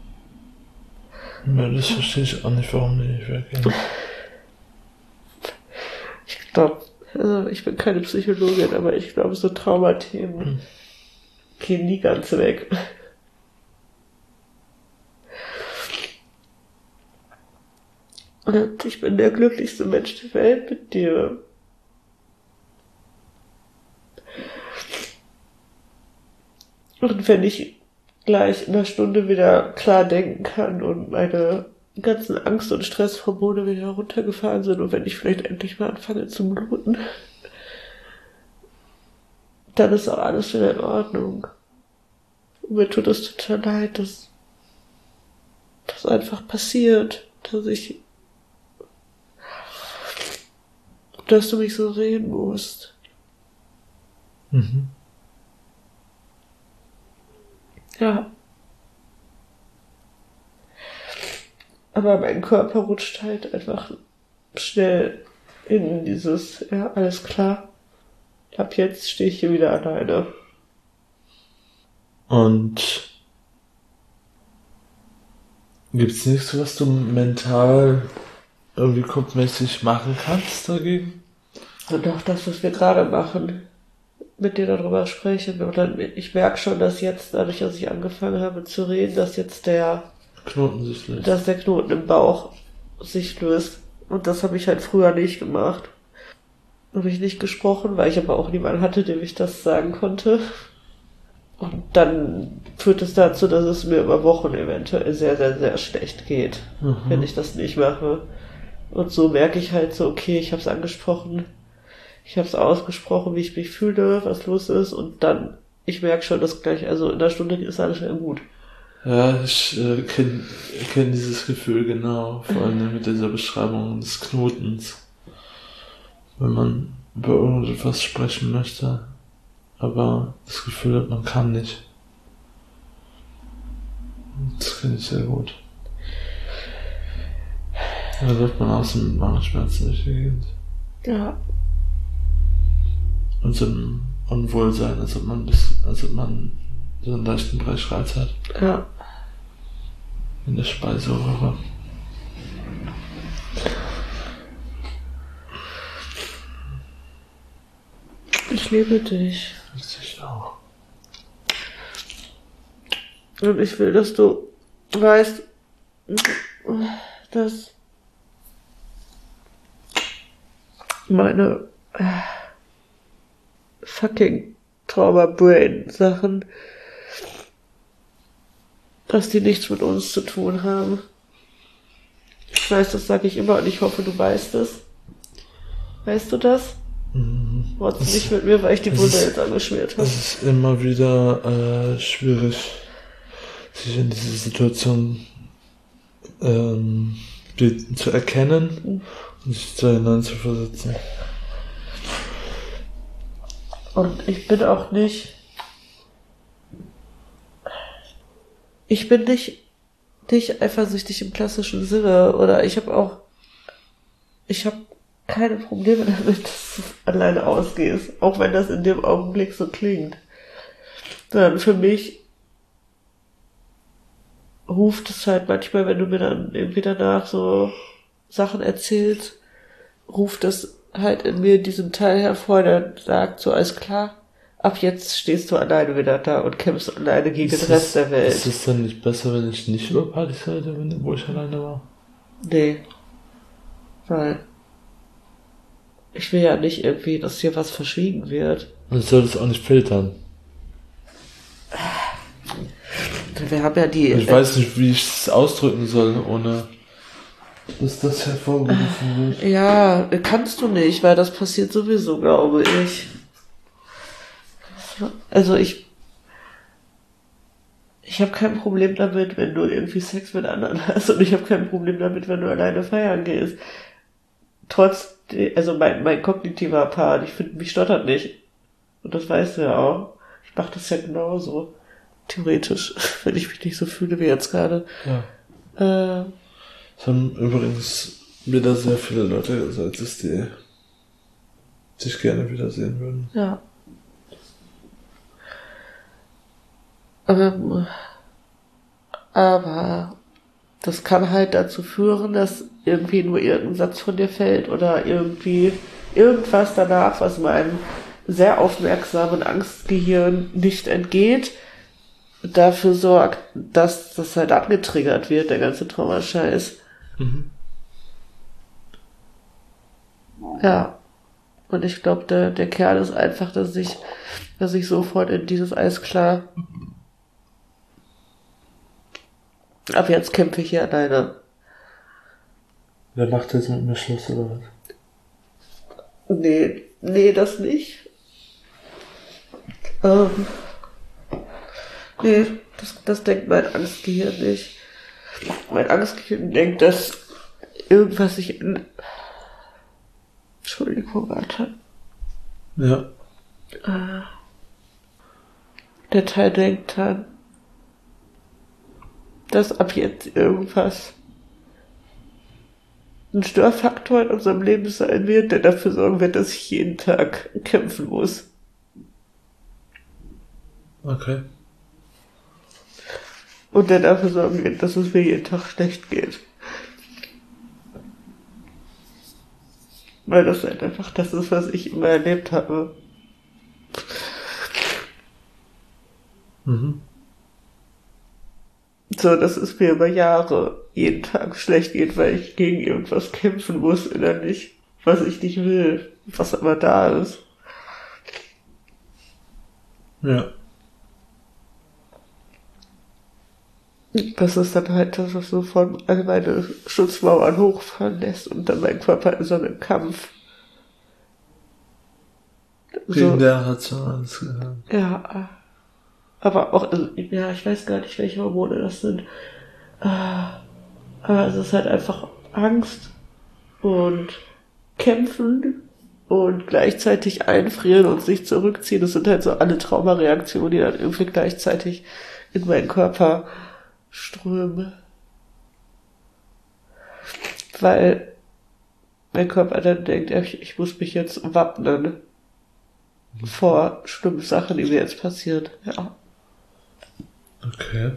Ja, das verstehe ich auch nicht, warum die nicht weggehen. Ich glaube, also ich bin keine Psychologin, aber ich glaube, so Traumathemen gehen nie ganz weg. Und ich bin der glücklichste Mensch der Welt mit dir. Und wenn ich gleich in einer Stunde wieder klar denken kann und meine ganzen Angst- und Stresshormone wieder runtergefahren sind und wenn ich vielleicht endlich mal anfange zu bluten, dann ist auch alles wieder in Ordnung. Und mir tut es total leid, dass das einfach passiert, dass du mich so sehen musst. Mhm. Ja. Aber mein Körper rutscht halt einfach schnell in dieses, ja, alles klar. Ab jetzt stehe ich hier wieder alleine. Und gibt's nichts, was du mental irgendwie kopfmäßig machen kannst dagegen? Und auch das, was wir gerade machen, mit dir darüber sprechen. Und dann, ich merke schon, dass jetzt, dadurch, dass ich angefangen habe zu reden, dass jetzt der Knoten sich löst. Dass der Knoten im Bauch sich löst. Und das habe ich halt früher nicht gemacht. Habe ich nicht gesprochen, weil ich aber auch niemanden hatte, dem ich das sagen konnte. Und dann führt es dazu, dass es mir über Wochen eventuell sehr, sehr, sehr schlecht geht, wenn ich das nicht mache. Und so merke ich halt so, okay, ich habe es angesprochen, ich habe es ausgesprochen, wie ich mich fühle, was los ist. Und dann, ich merke schon, dass gleich, also in einer Stunde ist alles wieder gut. Ja, ich kenn dieses Gefühl genau, vor allem mit dieser Beschreibung des Knotens. Wenn man über irgendetwas sprechen möchte, aber das Gefühl hat, man kann nicht. Das kenne ich sehr gut. Da läuft man außen mit Magenschmerzen durch die Gegend. Ja. Und so ein Unwohlsein, als ob man so einen leichten Brechreiz hat. Ja. In der Speiseröhre. Ich liebe dich. Ich auch. Und ich will, dass du weißt, dass meine fucking Trauma-Brain-Sachen, dass die nichts mit uns zu tun haben. Ich weiß, das sage ich immer und ich hoffe, du weißt es. Weißt du das? Wolltest nicht mit mir, weil ich die Wunde jetzt angeschmiert habe. Es ist immer wieder schwierig, sich in diese Situation zu erkennen und sich da hineinzuversetzen. Und ich bin auch nicht... Ich bin nicht eifersüchtig im klassischen Sinne. Oder ich habe keine Probleme damit, dass du alleine ausgehst. Auch wenn das in dem Augenblick so klingt. Sondern für mich ruft es halt manchmal, wenn du mir dann irgendwie danach so Sachen erzählst, ruft es halt in mir diesen Teil hervor, der sagt so, alles klar, ab jetzt stehst du alleine wieder da und kämpfst alleine gegen den Rest der Welt. Ist es dann nicht besser, wenn ich nicht über Partys rede, wo ich alleine war? Nee. Weil ich will ja nicht irgendwie, dass hier was verschwiegen wird. Und ich soll das auch nicht filtern. Wir haben ja die... Ich weiß nicht, wie ich es ausdrücken soll, ohne dass das hervorgerufen wird. Ja, kannst du nicht, weil das passiert sowieso, glaube ich. Also ich habe kein Problem damit, wenn du irgendwie Sex mit anderen hast, und ich habe kein Problem damit, wenn du alleine feiern gehst. Also mein kognitiver Part, ich finde, mich stottert nicht. Und das weißt du ja auch. Ich mache das ja genauso. Theoretisch, wenn ich mich nicht so fühle wie jetzt gerade. Ja. Es haben übrigens wieder sehr viele Leute gesagt, dass die sich gerne wiedersehen würden. Ja. Aber das kann halt dazu führen, dass irgendwie nur irgendein Satz von dir fällt oder irgendwie irgendwas danach, was meinem sehr aufmerksamen Angstgehirn nicht entgeht, dafür sorgt, dass das halt angetriggert wird, der ganze Traumascheiß. Ja. Und ich glaube, der Kern ist einfach, dass ich sofort in dieses Eisklar, ab jetzt kämpfe ich hier alleine. Wer macht jetzt mit mir Schluss oder was? Nee, das nicht. Nee, das denkt mein Angstgehirn nicht. Mein Angstgehirn denkt, dass irgendwas sich in... Entschuldigung, warte. Ja. Der Teil denkt dann, dass ab jetzt irgendwas ein Störfaktor in unserem Leben sein wird, der dafür sorgen wird, dass ich jeden Tag kämpfen muss. Okay. Und der dafür sorgen wird, dass es mir jeden Tag schlecht geht. Weil das halt einfach das ist, was ich immer erlebt habe. So, dass es mir über Jahre jeden Tag schlecht geht, weil ich gegen irgendwas kämpfen muss innerlich, was ich nicht will, was aber da ist. Ja. Das ist dann halt, dass es so von all meine Schutzmauern hochfahren lässt und dann mein Körper in so einem Kampf. Gegen der Rationales gehört. Ja. Aber auch, also, ja, ich weiß gar nicht, welche Hormone das sind. Aber es ist halt einfach Angst und Kämpfen und gleichzeitig einfrieren und sich zurückziehen. Das sind halt so alle Traumareaktionen, die dann irgendwie gleichzeitig in meinen Körper strömen. Weil mein Körper dann denkt, ich muss mich jetzt wappnen vor schlimmen Sachen, die mir jetzt passieren. Ja. Okay.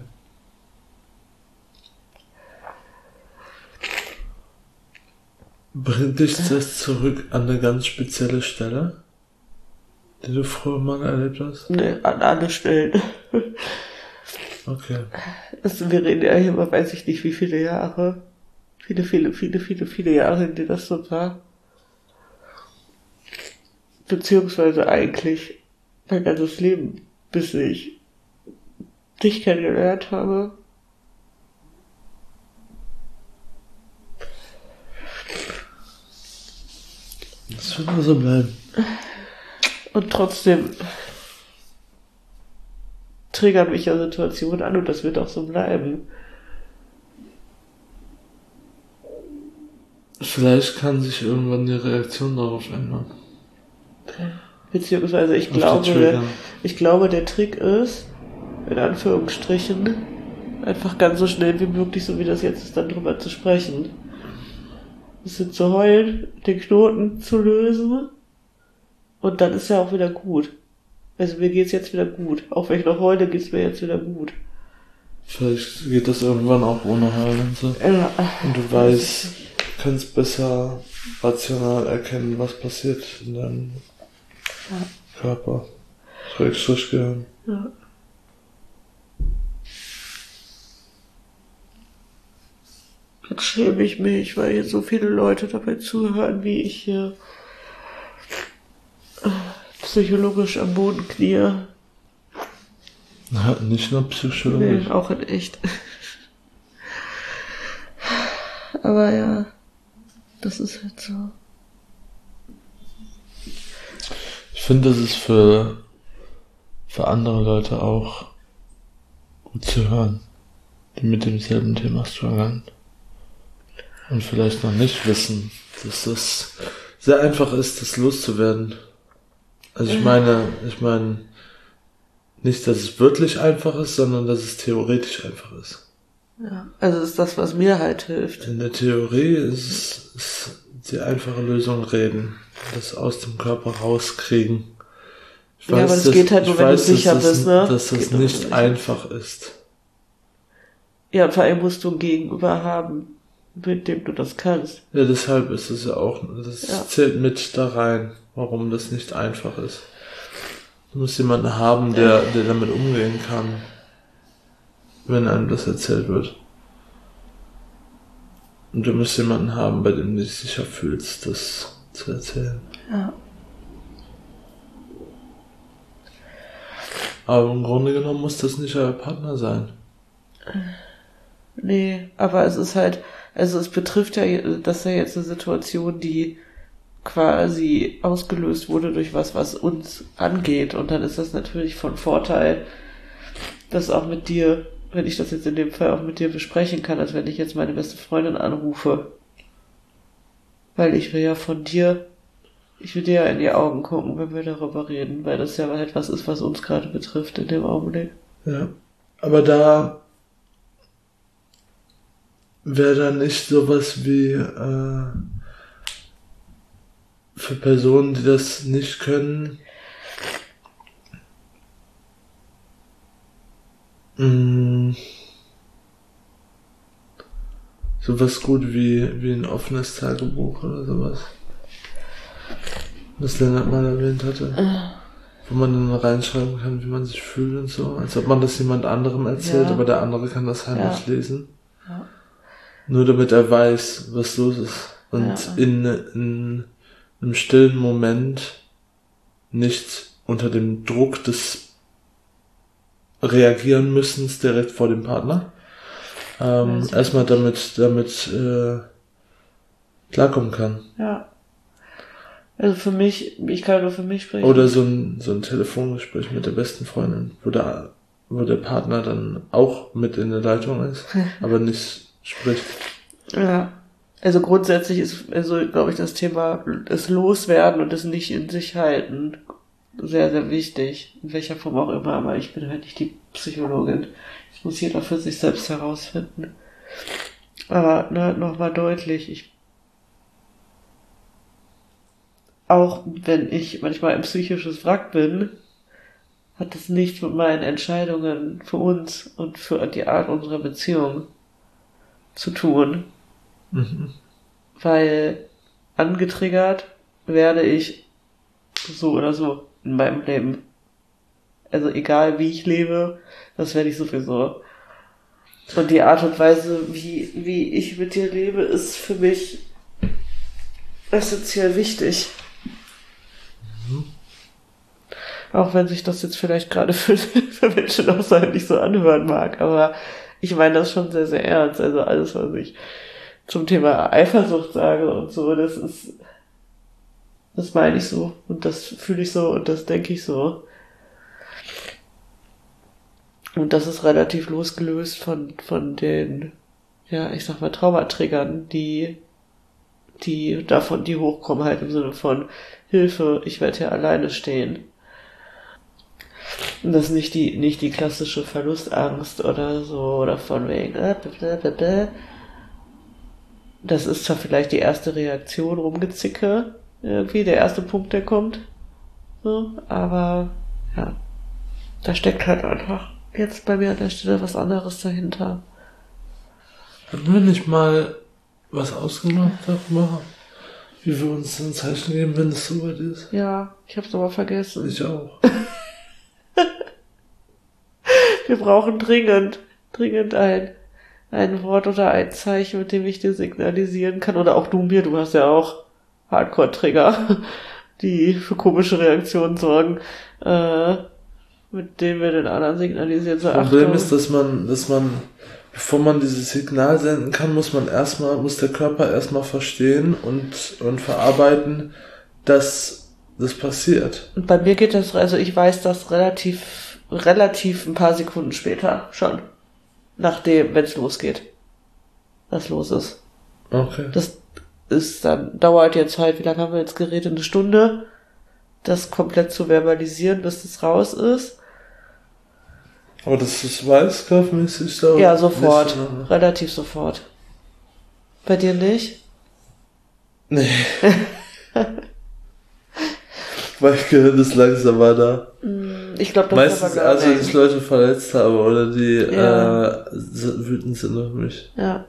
Bringt dich das zurück an eine ganz spezielle Stelle, die du früher mal erlebt hast? Nee, an alle Stellen. Okay. Also wir reden ja hier über, weiß ich nicht, wie viele Jahre. Viele Jahre, in denen das so war. beziehungsweise eigentlich mein ganzes Leben, bis ich dich kennengelernt habe. Das wird nur so bleiben. Und trotzdem triggern mich ja Situationen an und das wird auch so bleiben. Vielleicht kann sich irgendwann die Reaktion darauf ändern. Beziehungsweise ich glaube, der Trick ist, in Anführungsstrichen, einfach ganz so schnell wie möglich, so wie das jetzt ist, dann drüber zu sprechen. Ein bisschen zu heulen, den Knoten zu lösen und dann ist ja auch wieder gut. Also mir geht's jetzt wieder gut. Auch wenn ich noch heule, geht's mir jetzt wieder gut. Vielleicht geht das irgendwann auch ohne Heulen so. Ja. Und du weißt, kannst besser rational erkennen, was passiert in deinem Körper. Schrägstrich Gehirn. Ja. Jetzt schäme ich mich, weil jetzt so viele Leute dabei zuhören, wie ich hier psychologisch am Boden knie. Na, nicht nur psychologisch. Nee, auch in echt. Aber ja, das ist halt so. Ich finde, das ist für andere Leute auch gut zu hören, die mit demselben Thema strugglen und vielleicht noch nicht wissen, dass das sehr einfach ist, das loszuwerden. Also ich meine nicht, dass es wirklich einfach ist, sondern dass es theoretisch einfach ist. Ja, also das ist das, was mir halt hilft. In der Theorie ist die einfache Lösung reden, das aus dem Körper rauskriegen. Ich weiß, aber das geht halt nur, wenn du sicher bist, ne? Dass das nicht einfach ist. Ja, und vor allem musst du ein Gegenüber haben, mit dem du das kannst. Ja, deshalb ist es ja auch, das zählt mit da rein, warum das nicht einfach ist. Du musst jemanden haben, der damit umgehen kann, wenn einem das erzählt wird. Und du musst jemanden haben, bei dem du dich sicher fühlst, das zu erzählen. Ja. Aber im Grunde genommen muss das nicht euer Partner sein. Nee, aber es ist halt, also es betrifft ja, das ist ja jetzt eine Situation, die quasi ausgelöst wurde durch was uns angeht. Und dann ist das natürlich von Vorteil, das auch mit dir, wenn ich das jetzt in dem Fall auch mit dir besprechen kann, als wenn ich jetzt meine beste Freundin anrufe. Weil ich will ja von dir, ich will dir ja in die Augen gucken, wenn wir darüber reden, weil das ja halt was ist, was uns gerade betrifft in dem Augenblick. Ja, aber da wäre dann nicht sowas wie für Personen, die das nicht können, sowas gut wie ein offenes Tagebuch oder sowas. Das Lennart mal erwähnt hatte. Wo man dann reinschreiben kann, wie man sich fühlt und so. Als ob man das jemand anderem erzählt, aber der andere kann das halt nicht lesen. Ja. Nur damit er weiß, was los ist. Und in einem stillen Moment nicht unter dem Druck des Reagieren müssens direkt vor dem Partner. Erstmal damit klarkommen kann. Ja. Also für mich, ich kann nur für mich sprechen. Oder so ein Telefongespräch mit der besten Freundin, wo der Partner dann auch mit in der Leitung ist, aber nicht spricht. Ja. Also grundsätzlich ist, glaube ich, das Thema das Loswerden und das nicht in sich halten sehr, sehr wichtig. In welcher Form auch immer, aber ich bin halt nicht die Psychologin. Das muss jeder für sich selbst herausfinden. Aber, nochmal deutlich, auch wenn ich manchmal ein psychisches Wrack bin, hat das nichts mit meinen Entscheidungen für uns und für die Art unserer Beziehung zu tun. Mhm. Weil angetriggert werde ich so oder so in meinem Leben. Also egal wie ich lebe, das werde ich sowieso. Und die Art und Weise, wie ich mit dir lebe, ist für mich essentiell wichtig. Mhm. Auch wenn sich das jetzt vielleicht gerade für Menschen auch so nicht so anhören mag. Aber ich meine das schon sehr, sehr ernst. Also alles, was ich zum Thema Eifersucht sage und so, das meine ich so. Und das fühle ich so und das denke ich so. Und das ist relativ losgelöst von den, ja, ich sag mal, Traumatriggern, die hochkommen halt im Sinne von Hilfe, ich werde hier alleine stehen. Und das ist nicht die klassische Verlustangst oder so, oder von wegen, das ist zwar vielleicht die erste Reaktion, Rumgezicke, irgendwie, der erste Punkt, der kommt, so, aber, ja, da steckt halt einfach jetzt bei mir an der Stelle was anderes dahinter. Hatten wir nicht mal was ausgemacht darüber, wie wir uns ein Zeichen geben, wenn es soweit ist? Ja, ich hab's aber vergessen. Ich auch. Wir brauchen dringend ein Wort oder ein Zeichen, mit dem ich dir signalisieren kann. Oder auch du mir, du hast ja auch Hardcore-Trigger, die für komische Reaktionen sorgen, mit denen wir den anderen signalisieren. So, das Problem ist, dass man, bevor man dieses Signal senden kann, muss der Körper erstmal verstehen und verarbeiten, dass das passiert. Und bei mir geht das, also ich weiß das relativ ein paar Sekunden später schon. Nachdem, wenn es losgeht. Was los ist. Okay. Das ist dann, dauert jetzt halt, wie lange haben wir jetzt geredet? Eine Stunde, das komplett zu verbalisieren, bis das raus ist. Aber das ist weißkopfmäßig da? Ja, sofort. Relativ sofort. Bei dir nicht? Nee. Mein Gehirn ist langsamer da. Ich glaube, das meistens, ist aber also ich Leute verletzt habe oder die wütend sind auf mich. Ja.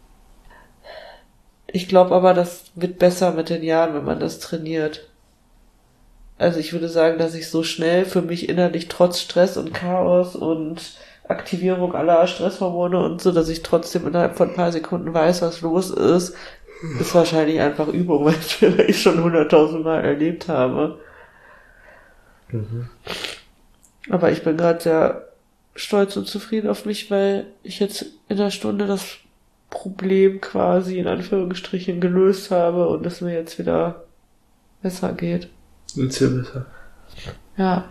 Ich glaube aber, das wird besser mit den Jahren, wenn man das trainiert. Also ich würde sagen, dass ich so schnell für mich innerlich trotz Stress und Chaos und Aktivierung aller Stresshormone und so, dass ich trotzdem innerhalb von ein paar Sekunden weiß, was los ist wahrscheinlich einfach Übung, weil ich schon 100.000 Mal erlebt habe. Mhm. Aber ich bin gerade sehr stolz und zufrieden auf mich, weil ich jetzt in einer Stunde das Problem quasi in Anführungsstrichen gelöst habe und es mir jetzt wieder besser geht. Geht's dir besser? Ja.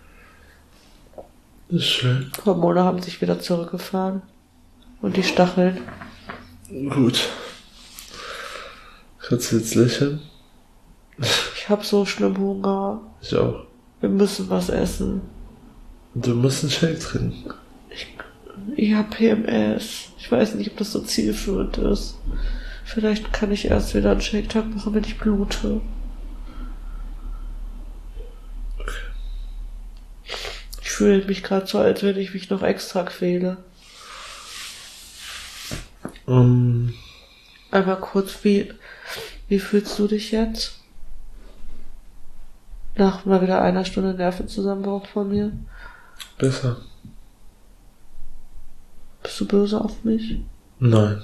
Das ist schön. Hormone haben sich wieder zurückgefahren. Und die Stacheln. Gut. Kannst du jetzt lächeln? Ich hab so schlimm Hunger. Ich auch. Wir müssen was essen. Du musst einen Shake trinken. Ich hab PMS. Ich weiß nicht, ob das so zielführend ist. Vielleicht kann ich erst wieder einen Shake-Tag machen, wenn ich blute. Ich fühle mich gerade so, als wenn ich mich noch extra quäle. Einmal kurz, wie fühlst du dich jetzt? Nach mal wieder einer Stunde Nervenzusammenbruch von mir? Besser. Bist du böse auf mich? Nein.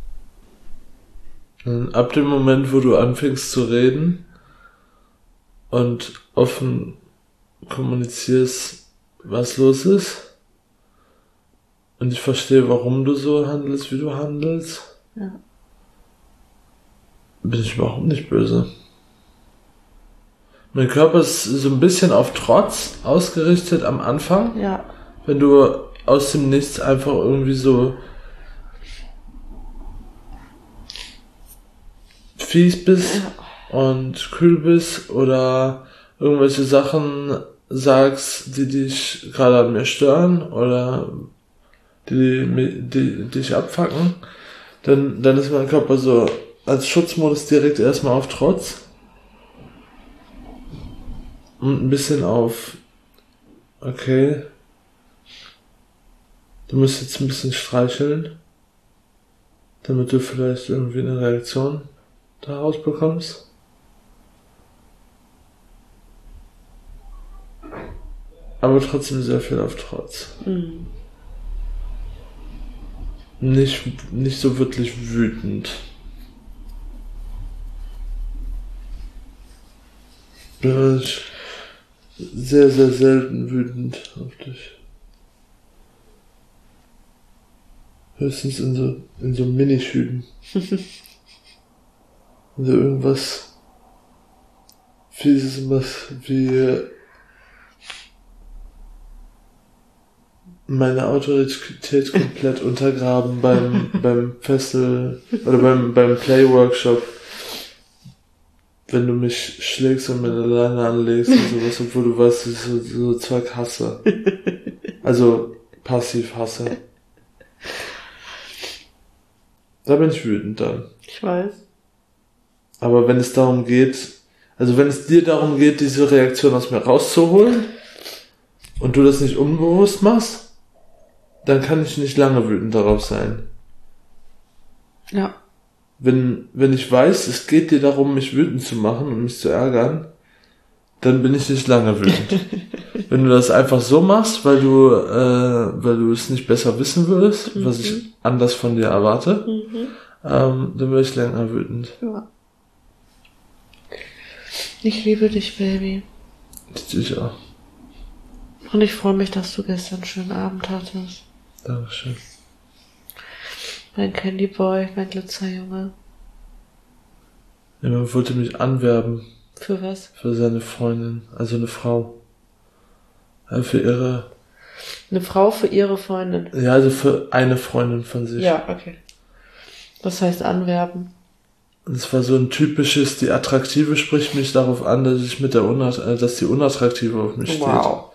Ab dem Moment, wo du anfängst zu reden und offen kommunizierst, was los ist, und ich verstehe, warum du so handelst, wie du handelst, ja, bin ich überhaupt nicht böse. Mein Körper ist so ein bisschen auf Trotz ausgerichtet am Anfang. Ja. Wenn du aus dem Nichts einfach irgendwie so fies bist, ja, und kühl bist oder irgendwelche Sachen sagst, die dich gerade an mir stören oder die dich abfacken, dann ist mein Körper so als Schutzmodus direkt erstmal auf Trotz und ein bisschen auf okay, du musst jetzt ein bisschen streicheln, damit du vielleicht irgendwie eine Reaktion daraus bekommst. Aber trotzdem sehr viel auf Trotz. Mhm. Nicht so wirklich wütend. sehr, sehr selten wütend auf dich. Höchstens in so Minischüben. Also irgendwas Fieses, was wie meine Autorität komplett untergraben beim Festival oder beim Play-Workshop. Wenn du mich schlägst und mir eine Leine anlegst und sowas, obwohl du weißt, dass ich so Zeug hasse. Also passiv hasse. Da bin ich wütend dann. Ich weiß. Aber wenn es darum geht, also wenn es dir darum geht, diese Reaktion aus mir rauszuholen und du das nicht unbewusst machst, dann kann ich nicht lange wütend darauf sein. Ja. Wenn ich weiß, es geht dir darum, mich wütend zu machen und mich zu ärgern, dann bin ich nicht lange wütend. Wenn du das einfach so machst, weil du es nicht besser wissen würdest, was ich anders von dir erwarte, dann werde ich länger wütend. Ja. Ich liebe dich, Baby. Ich auch. Und ich freue mich, dass du gestern einen schönen Abend hattest. Dankeschön. Mein Candy Boy, mein Glitzerjunge. Jemand wollte mich anwerben. Für was? Für seine Freundin, also eine Frau. Für ihre... Eine Frau für ihre Freundin? Ja, also für eine Freundin von sich. Ja, okay. Das heißt anwerben. Und es war so ein typisches, die Attraktive spricht mich darauf an, dass ich dass die Unattraktive auf mich steht. Wow.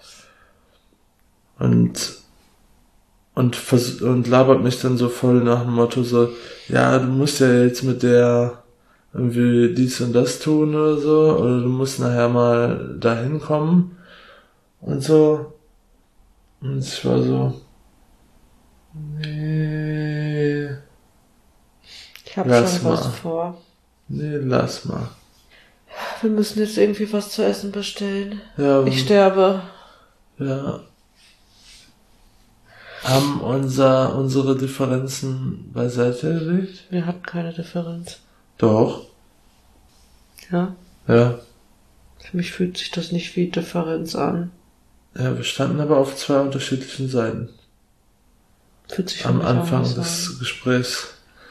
Und labert mich dann so voll nach dem Motto so, ja, du musst ja jetzt mit der irgendwie dies und das tun oder so, oder du musst nachher mal dahin kommen und so. Und ich war so, nee. Ich hab schon was vor. Nee, lass mal. Wir müssen jetzt irgendwie was zu essen bestellen. Ja, ich sterbe. Ja. Haben unsere Differenzen beiseite gelegt? Wir hatten keine Differenz. Doch. Ja? Ja. Für mich fühlt sich das nicht wie Differenz an. Ja, wir standen aber auf zwei unterschiedlichen Seiten. Fühlt sich am Anfang des Gesprächs.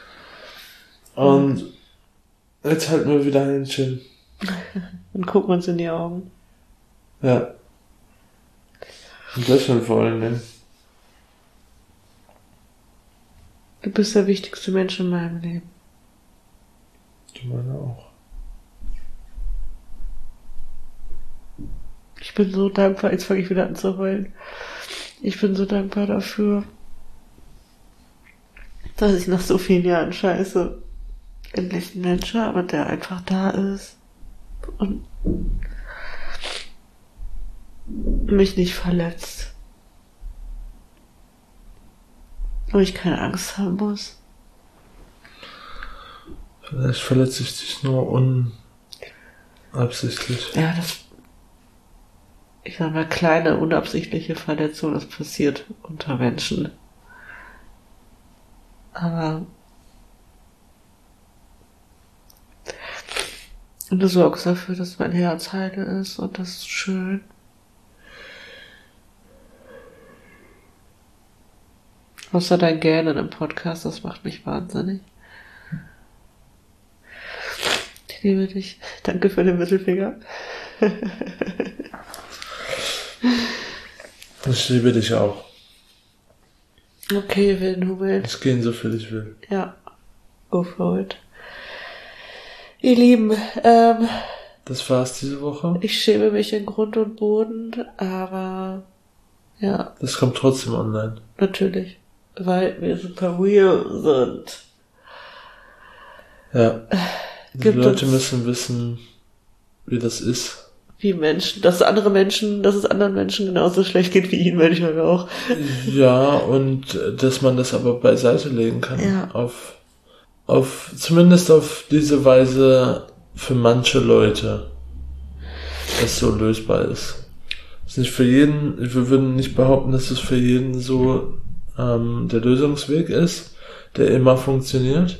Und jetzt halten wir wieder Händchen. Und gucken uns in die Augen. Ja. Und lächeln vor allen Dingen. Du bist der wichtigste Mensch in meinem Leben. Du meine auch. Ich bin so dankbar, jetzt fange ich wieder an zu heulen. Ich bin so dankbar dafür, dass ich nach so vielen Jahren Scheiße endlich einen Mensch habe, der einfach da ist und mich nicht verletzt. Und ich keine Angst haben muss. Vielleicht verletze ich dich nur unabsichtlich. Ja, ich sag mal, kleine, unabsichtliche Verletzung, das passiert unter Menschen. Aber und du sorgst dafür, dass mein Herz heile ist und das ist schön. Außer dein Gähnen im Podcast, das macht mich wahnsinnig. Ich liebe dich. Danke für den Mittelfinger. Ich liebe dich auch. Okay, wenn du willst. Ich gehe so viel ich will. Ja, go for it. Ihr Lieben, das war's diese Woche. Ich schäme mich in Grund und Boden, aber ja. Das kommt trotzdem online. Natürlich, weil wir super real sind. Ja. Die Leute müssen wissen, wie das ist. Wie Menschen, dass es anderen Menschen genauso schlecht geht wie ihnen manchmal auch. Ja, und dass man das aber beiseite legen kann. Ja. Zumindest auf diese Weise für manche Leute es so lösbar ist. Das ist nicht für jeden, wir würden nicht behaupten, dass es für jeden so der Lösungsweg ist, der immer funktioniert.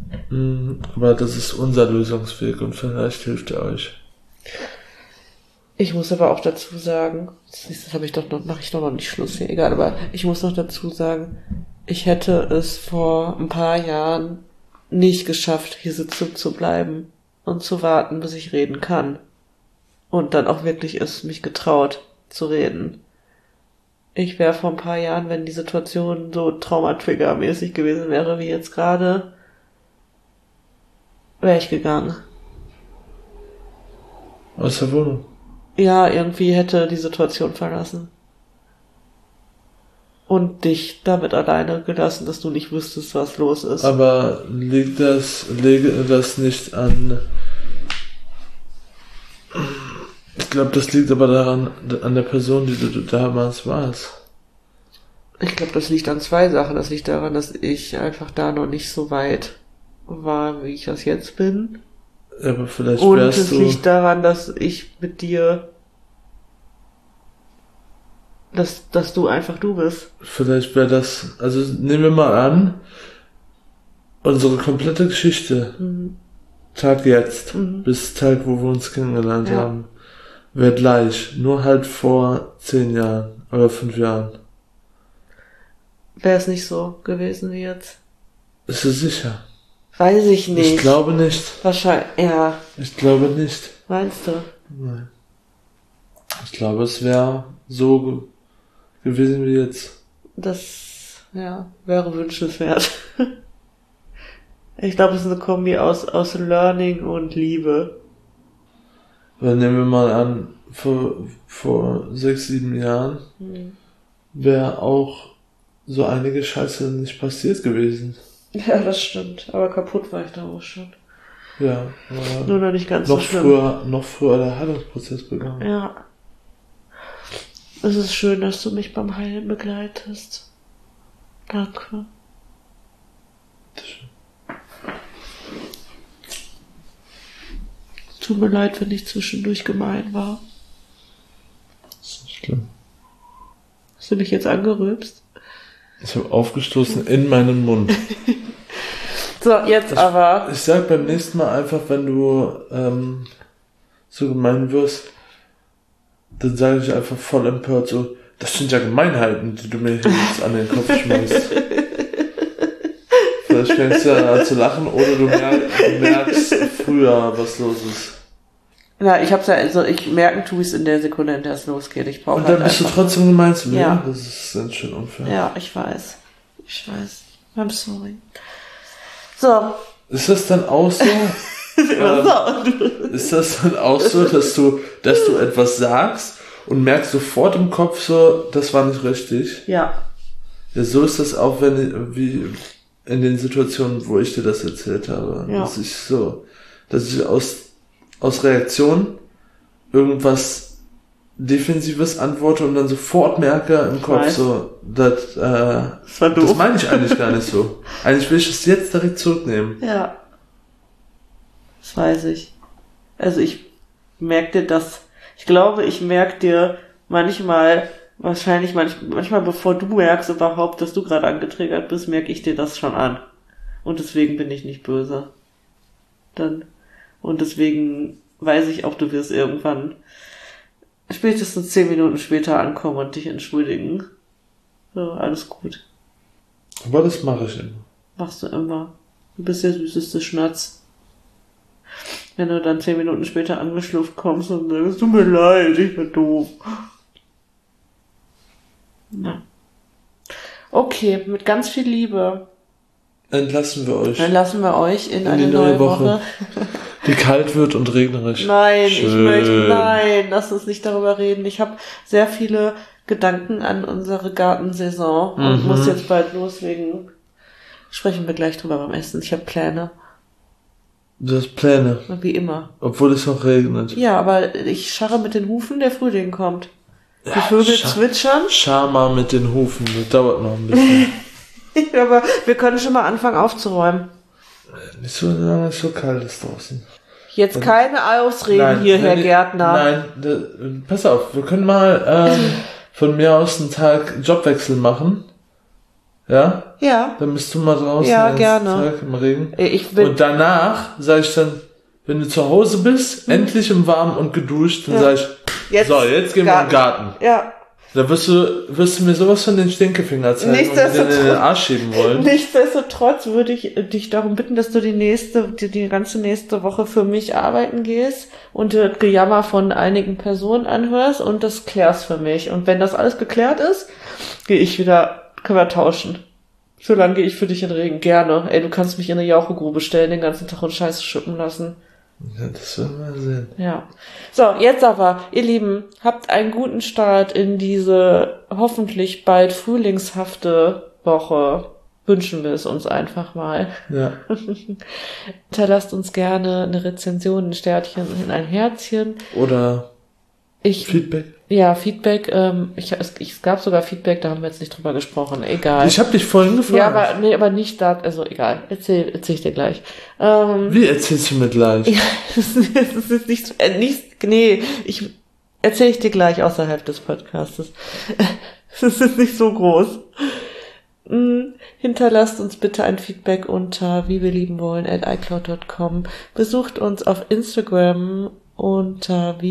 Aber das ist unser Lösungsweg und vielleicht hilft er euch. Ich muss aber auch dazu sagen, das habe ich doch noch, mache ich doch noch nicht Schluss hier, egal, aber ich muss noch dazu sagen, ich hätte es vor ein paar Jahren nicht geschafft, hier sitzen zu bleiben und zu warten, bis ich reden kann. Und dann auch wirklich es mich getraut zu reden. Ich wäre vor ein paar Jahren, wenn die Situation so Traumatrigger-mäßig gewesen wäre wie jetzt gerade, wäre ich gegangen. Aus der Wohnung? Ja, irgendwie hätte die Situation verlassen. Und dich damit alleine gelassen, dass du nicht wüsstest, was los ist. Aber lege das nicht an... Ich glaube, das liegt aber daran, an der Person, die du damals warst. Ich glaube, das liegt an zwei Sachen. Das liegt daran, dass ich einfach da noch nicht so weit war, wie ich das jetzt bin. Aber vielleicht und wärst es liegt daran, dass ich mit dir, dass du einfach du bist. Vielleicht wäre das, also nehmen wir mal an, unsere komplette Geschichte, Tag jetzt, bis Tag, wo wir uns kennengelernt haben, wäre gleich, nur halt vor 10 Jahren oder 5 Jahren. Wäre es nicht so gewesen wie jetzt? Ist du sicher? Weiß ich nicht. Ich glaube nicht. Wahrscheinlich, ja. Ich glaube nicht. Meinst du? Nein. Ich glaube, es wäre so gewesen wie jetzt. Das, ja, wäre wünschenswert. Ich glaube, es ist eine Kombi aus Learning und Liebe. Weil nehmen wir mal an, vor 6, 7 Jahren wäre auch so einige Scheiße nicht passiert gewesen. Ja, das stimmt. Aber kaputt war ich da auch schon. Ja, aber nur noch nicht ganz so schlimm. Noch früher der Heilungsprozess begann. Ja. Es ist schön, dass du mich beim Heilen begleitest. Danke. Tut mir leid, wenn ich zwischendurch gemein war. Das ist nicht schlimm. Hast du mich jetzt angerülpst? Ich habe aufgestoßen in meinen Mund. So, jetzt aber. Ich sag beim nächsten Mal einfach, wenn du so gemein wirst, dann sage ich einfach voll empört so, das sind ja Gemeinheiten, die du mir jetzt an den Kopf schmeißt. Vielleicht fängst du ja an zu lachen oder du merkst früher, was los ist. Na, ich hab's ja, also ich merken tue es in der Sekunde, in der es losgeht. Ich brauche. Und dann bist du trotzdem gemein zu mir? Ja. Das ist ganz schön unfair. Ja, ich weiß. I'm sorry. So. Ist das dann auch so? Ist das dann auch so, dass du etwas sagst und merkst sofort im Kopf so, das war nicht richtig? Ja. Ja, so ist das auch, wie in den Situationen, wo ich dir das erzählt habe. Ja. Dass ich aus Reaktion irgendwas Defensives antworte und dann sofort merke im Kopf so, das meine ich eigentlich gar nicht so. Eigentlich will ich es jetzt direkt zurücknehmen. Ja. Das weiß ich. Also ich merke dir das. Ich glaube, ich merke dir manchmal, bevor du merkst überhaupt, dass du gerade angetriggert bist, merke ich dir das schon an. Und deswegen bin ich nicht böse. Und deswegen weiß ich auch, du wirst irgendwann spätestens 10 Minuten später ankommen und dich entschuldigen. So, alles gut. Aber das mache ich immer. Machst du immer. Du bist der süßeste Schnatz. Wenn du dann 10 Minuten später angeschlupft kommst und sagst, tut mir leid, ich bin doof. Na. Okay, mit ganz viel Liebe. Entlassen wir euch. In eine neue Woche. Die kalt wird und regnerisch. Nein, lass uns nicht darüber reden. Ich habe sehr viele Gedanken an unsere Gartensaison und muss jetzt bald loslegen. Sprechen wir gleich drüber beim Essen. Ich habe Pläne. Du hast Pläne? Wie immer. Obwohl es noch regnet. Ja, aber ich scharre mit den Hufen, der Frühling kommt. Die Vögel zwitschern. Schar mal mit den Hufen, das dauert noch ein bisschen. Aber wir können schon mal anfangen aufzuräumen. Nicht so lange, es so kalt ist draußen. Jetzt keine Ausreden hier, Herr Gärtner. Nein, pass auf, wir können mal von mir aus einen Tag Jobwechsel machen. Ja? Ja. Dann bist du mal draußen. Ja, gerne. Tag im Regen. Und danach sage ich dann, wenn du zu Hause bist, endlich im Warmen und geduscht, dann sage ich, jetzt gehen wir in den Garten. Ja. Da wirst du mir sowas von den Stinkefinger zeigen und mir den in den Arsch schieben wollen. Nichtsdestotrotz würde ich dich darum bitten, dass du die ganze nächste Woche für mich arbeiten gehst und das Gejammer von einigen Personen anhörst und das klärst für mich. Und wenn das alles geklärt ist, können wir tauschen. So lange gehe ich für dich in den Regen. Gerne. Ey, du kannst mich in eine Jauchegrube stellen, den ganzen Tag und Scheiße schippen lassen. Ja, das werden wir sehen. Ja. So, jetzt aber, ihr Lieben, habt einen guten Start in diese hoffentlich bald frühlingshafte Woche. Wünschen wir es uns einfach mal. Ja. Hinterlasst uns gerne eine Rezension, ein Sternchen und ein Herzchen. Oder Feedback. Ja, Feedback. Es gab sogar Feedback, da haben wir jetzt nicht drüber gesprochen. Egal. Ich habe dich vorhin gefragt. Ja, aber nicht da. Also egal. Erzähl ich dir gleich. Wie erzählst du mir gleich? Ja, das ist nicht. Erzähle ich dir gleich außerhalb des Podcastes. Das ist nicht so groß. Hinterlasst uns bitte ein Feedback unter wiewirliebenwollen@icloud.com. Besucht uns auf Instagram unter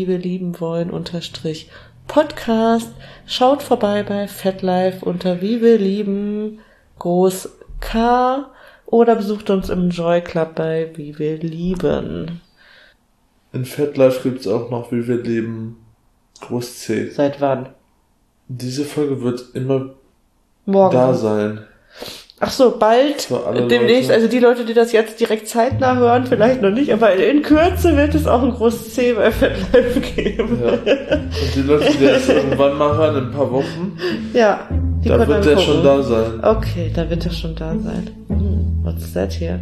wiewirliebenwollen_Podcast. Schaut vorbei bei FatLife unter wiewirlieben groß K oder besucht uns im Joy Club bei wiewirlieben. In FatLife gibt's auch noch Wie wir leben groß C. Seit wann? Diese Folge wird immer morgen da sein. Ach so, bald, demnächst, Leute. also die Leute, die das jetzt direkt zeitnah hören, vielleicht noch nicht, aber in Kürze wird es auch ein großes C bei FatLife geben. Ja. Und die Leute, die das irgendwann mal hören, in ein paar Wochen, ja, die da wird der gucken. schon da sein. Okay, da wird er schon da sein. What's that here?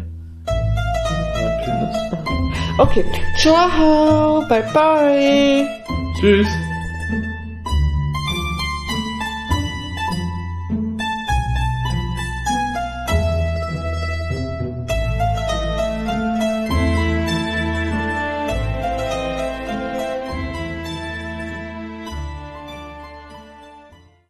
Mein Penis. Okay, ciao, bye bye. Tschüss.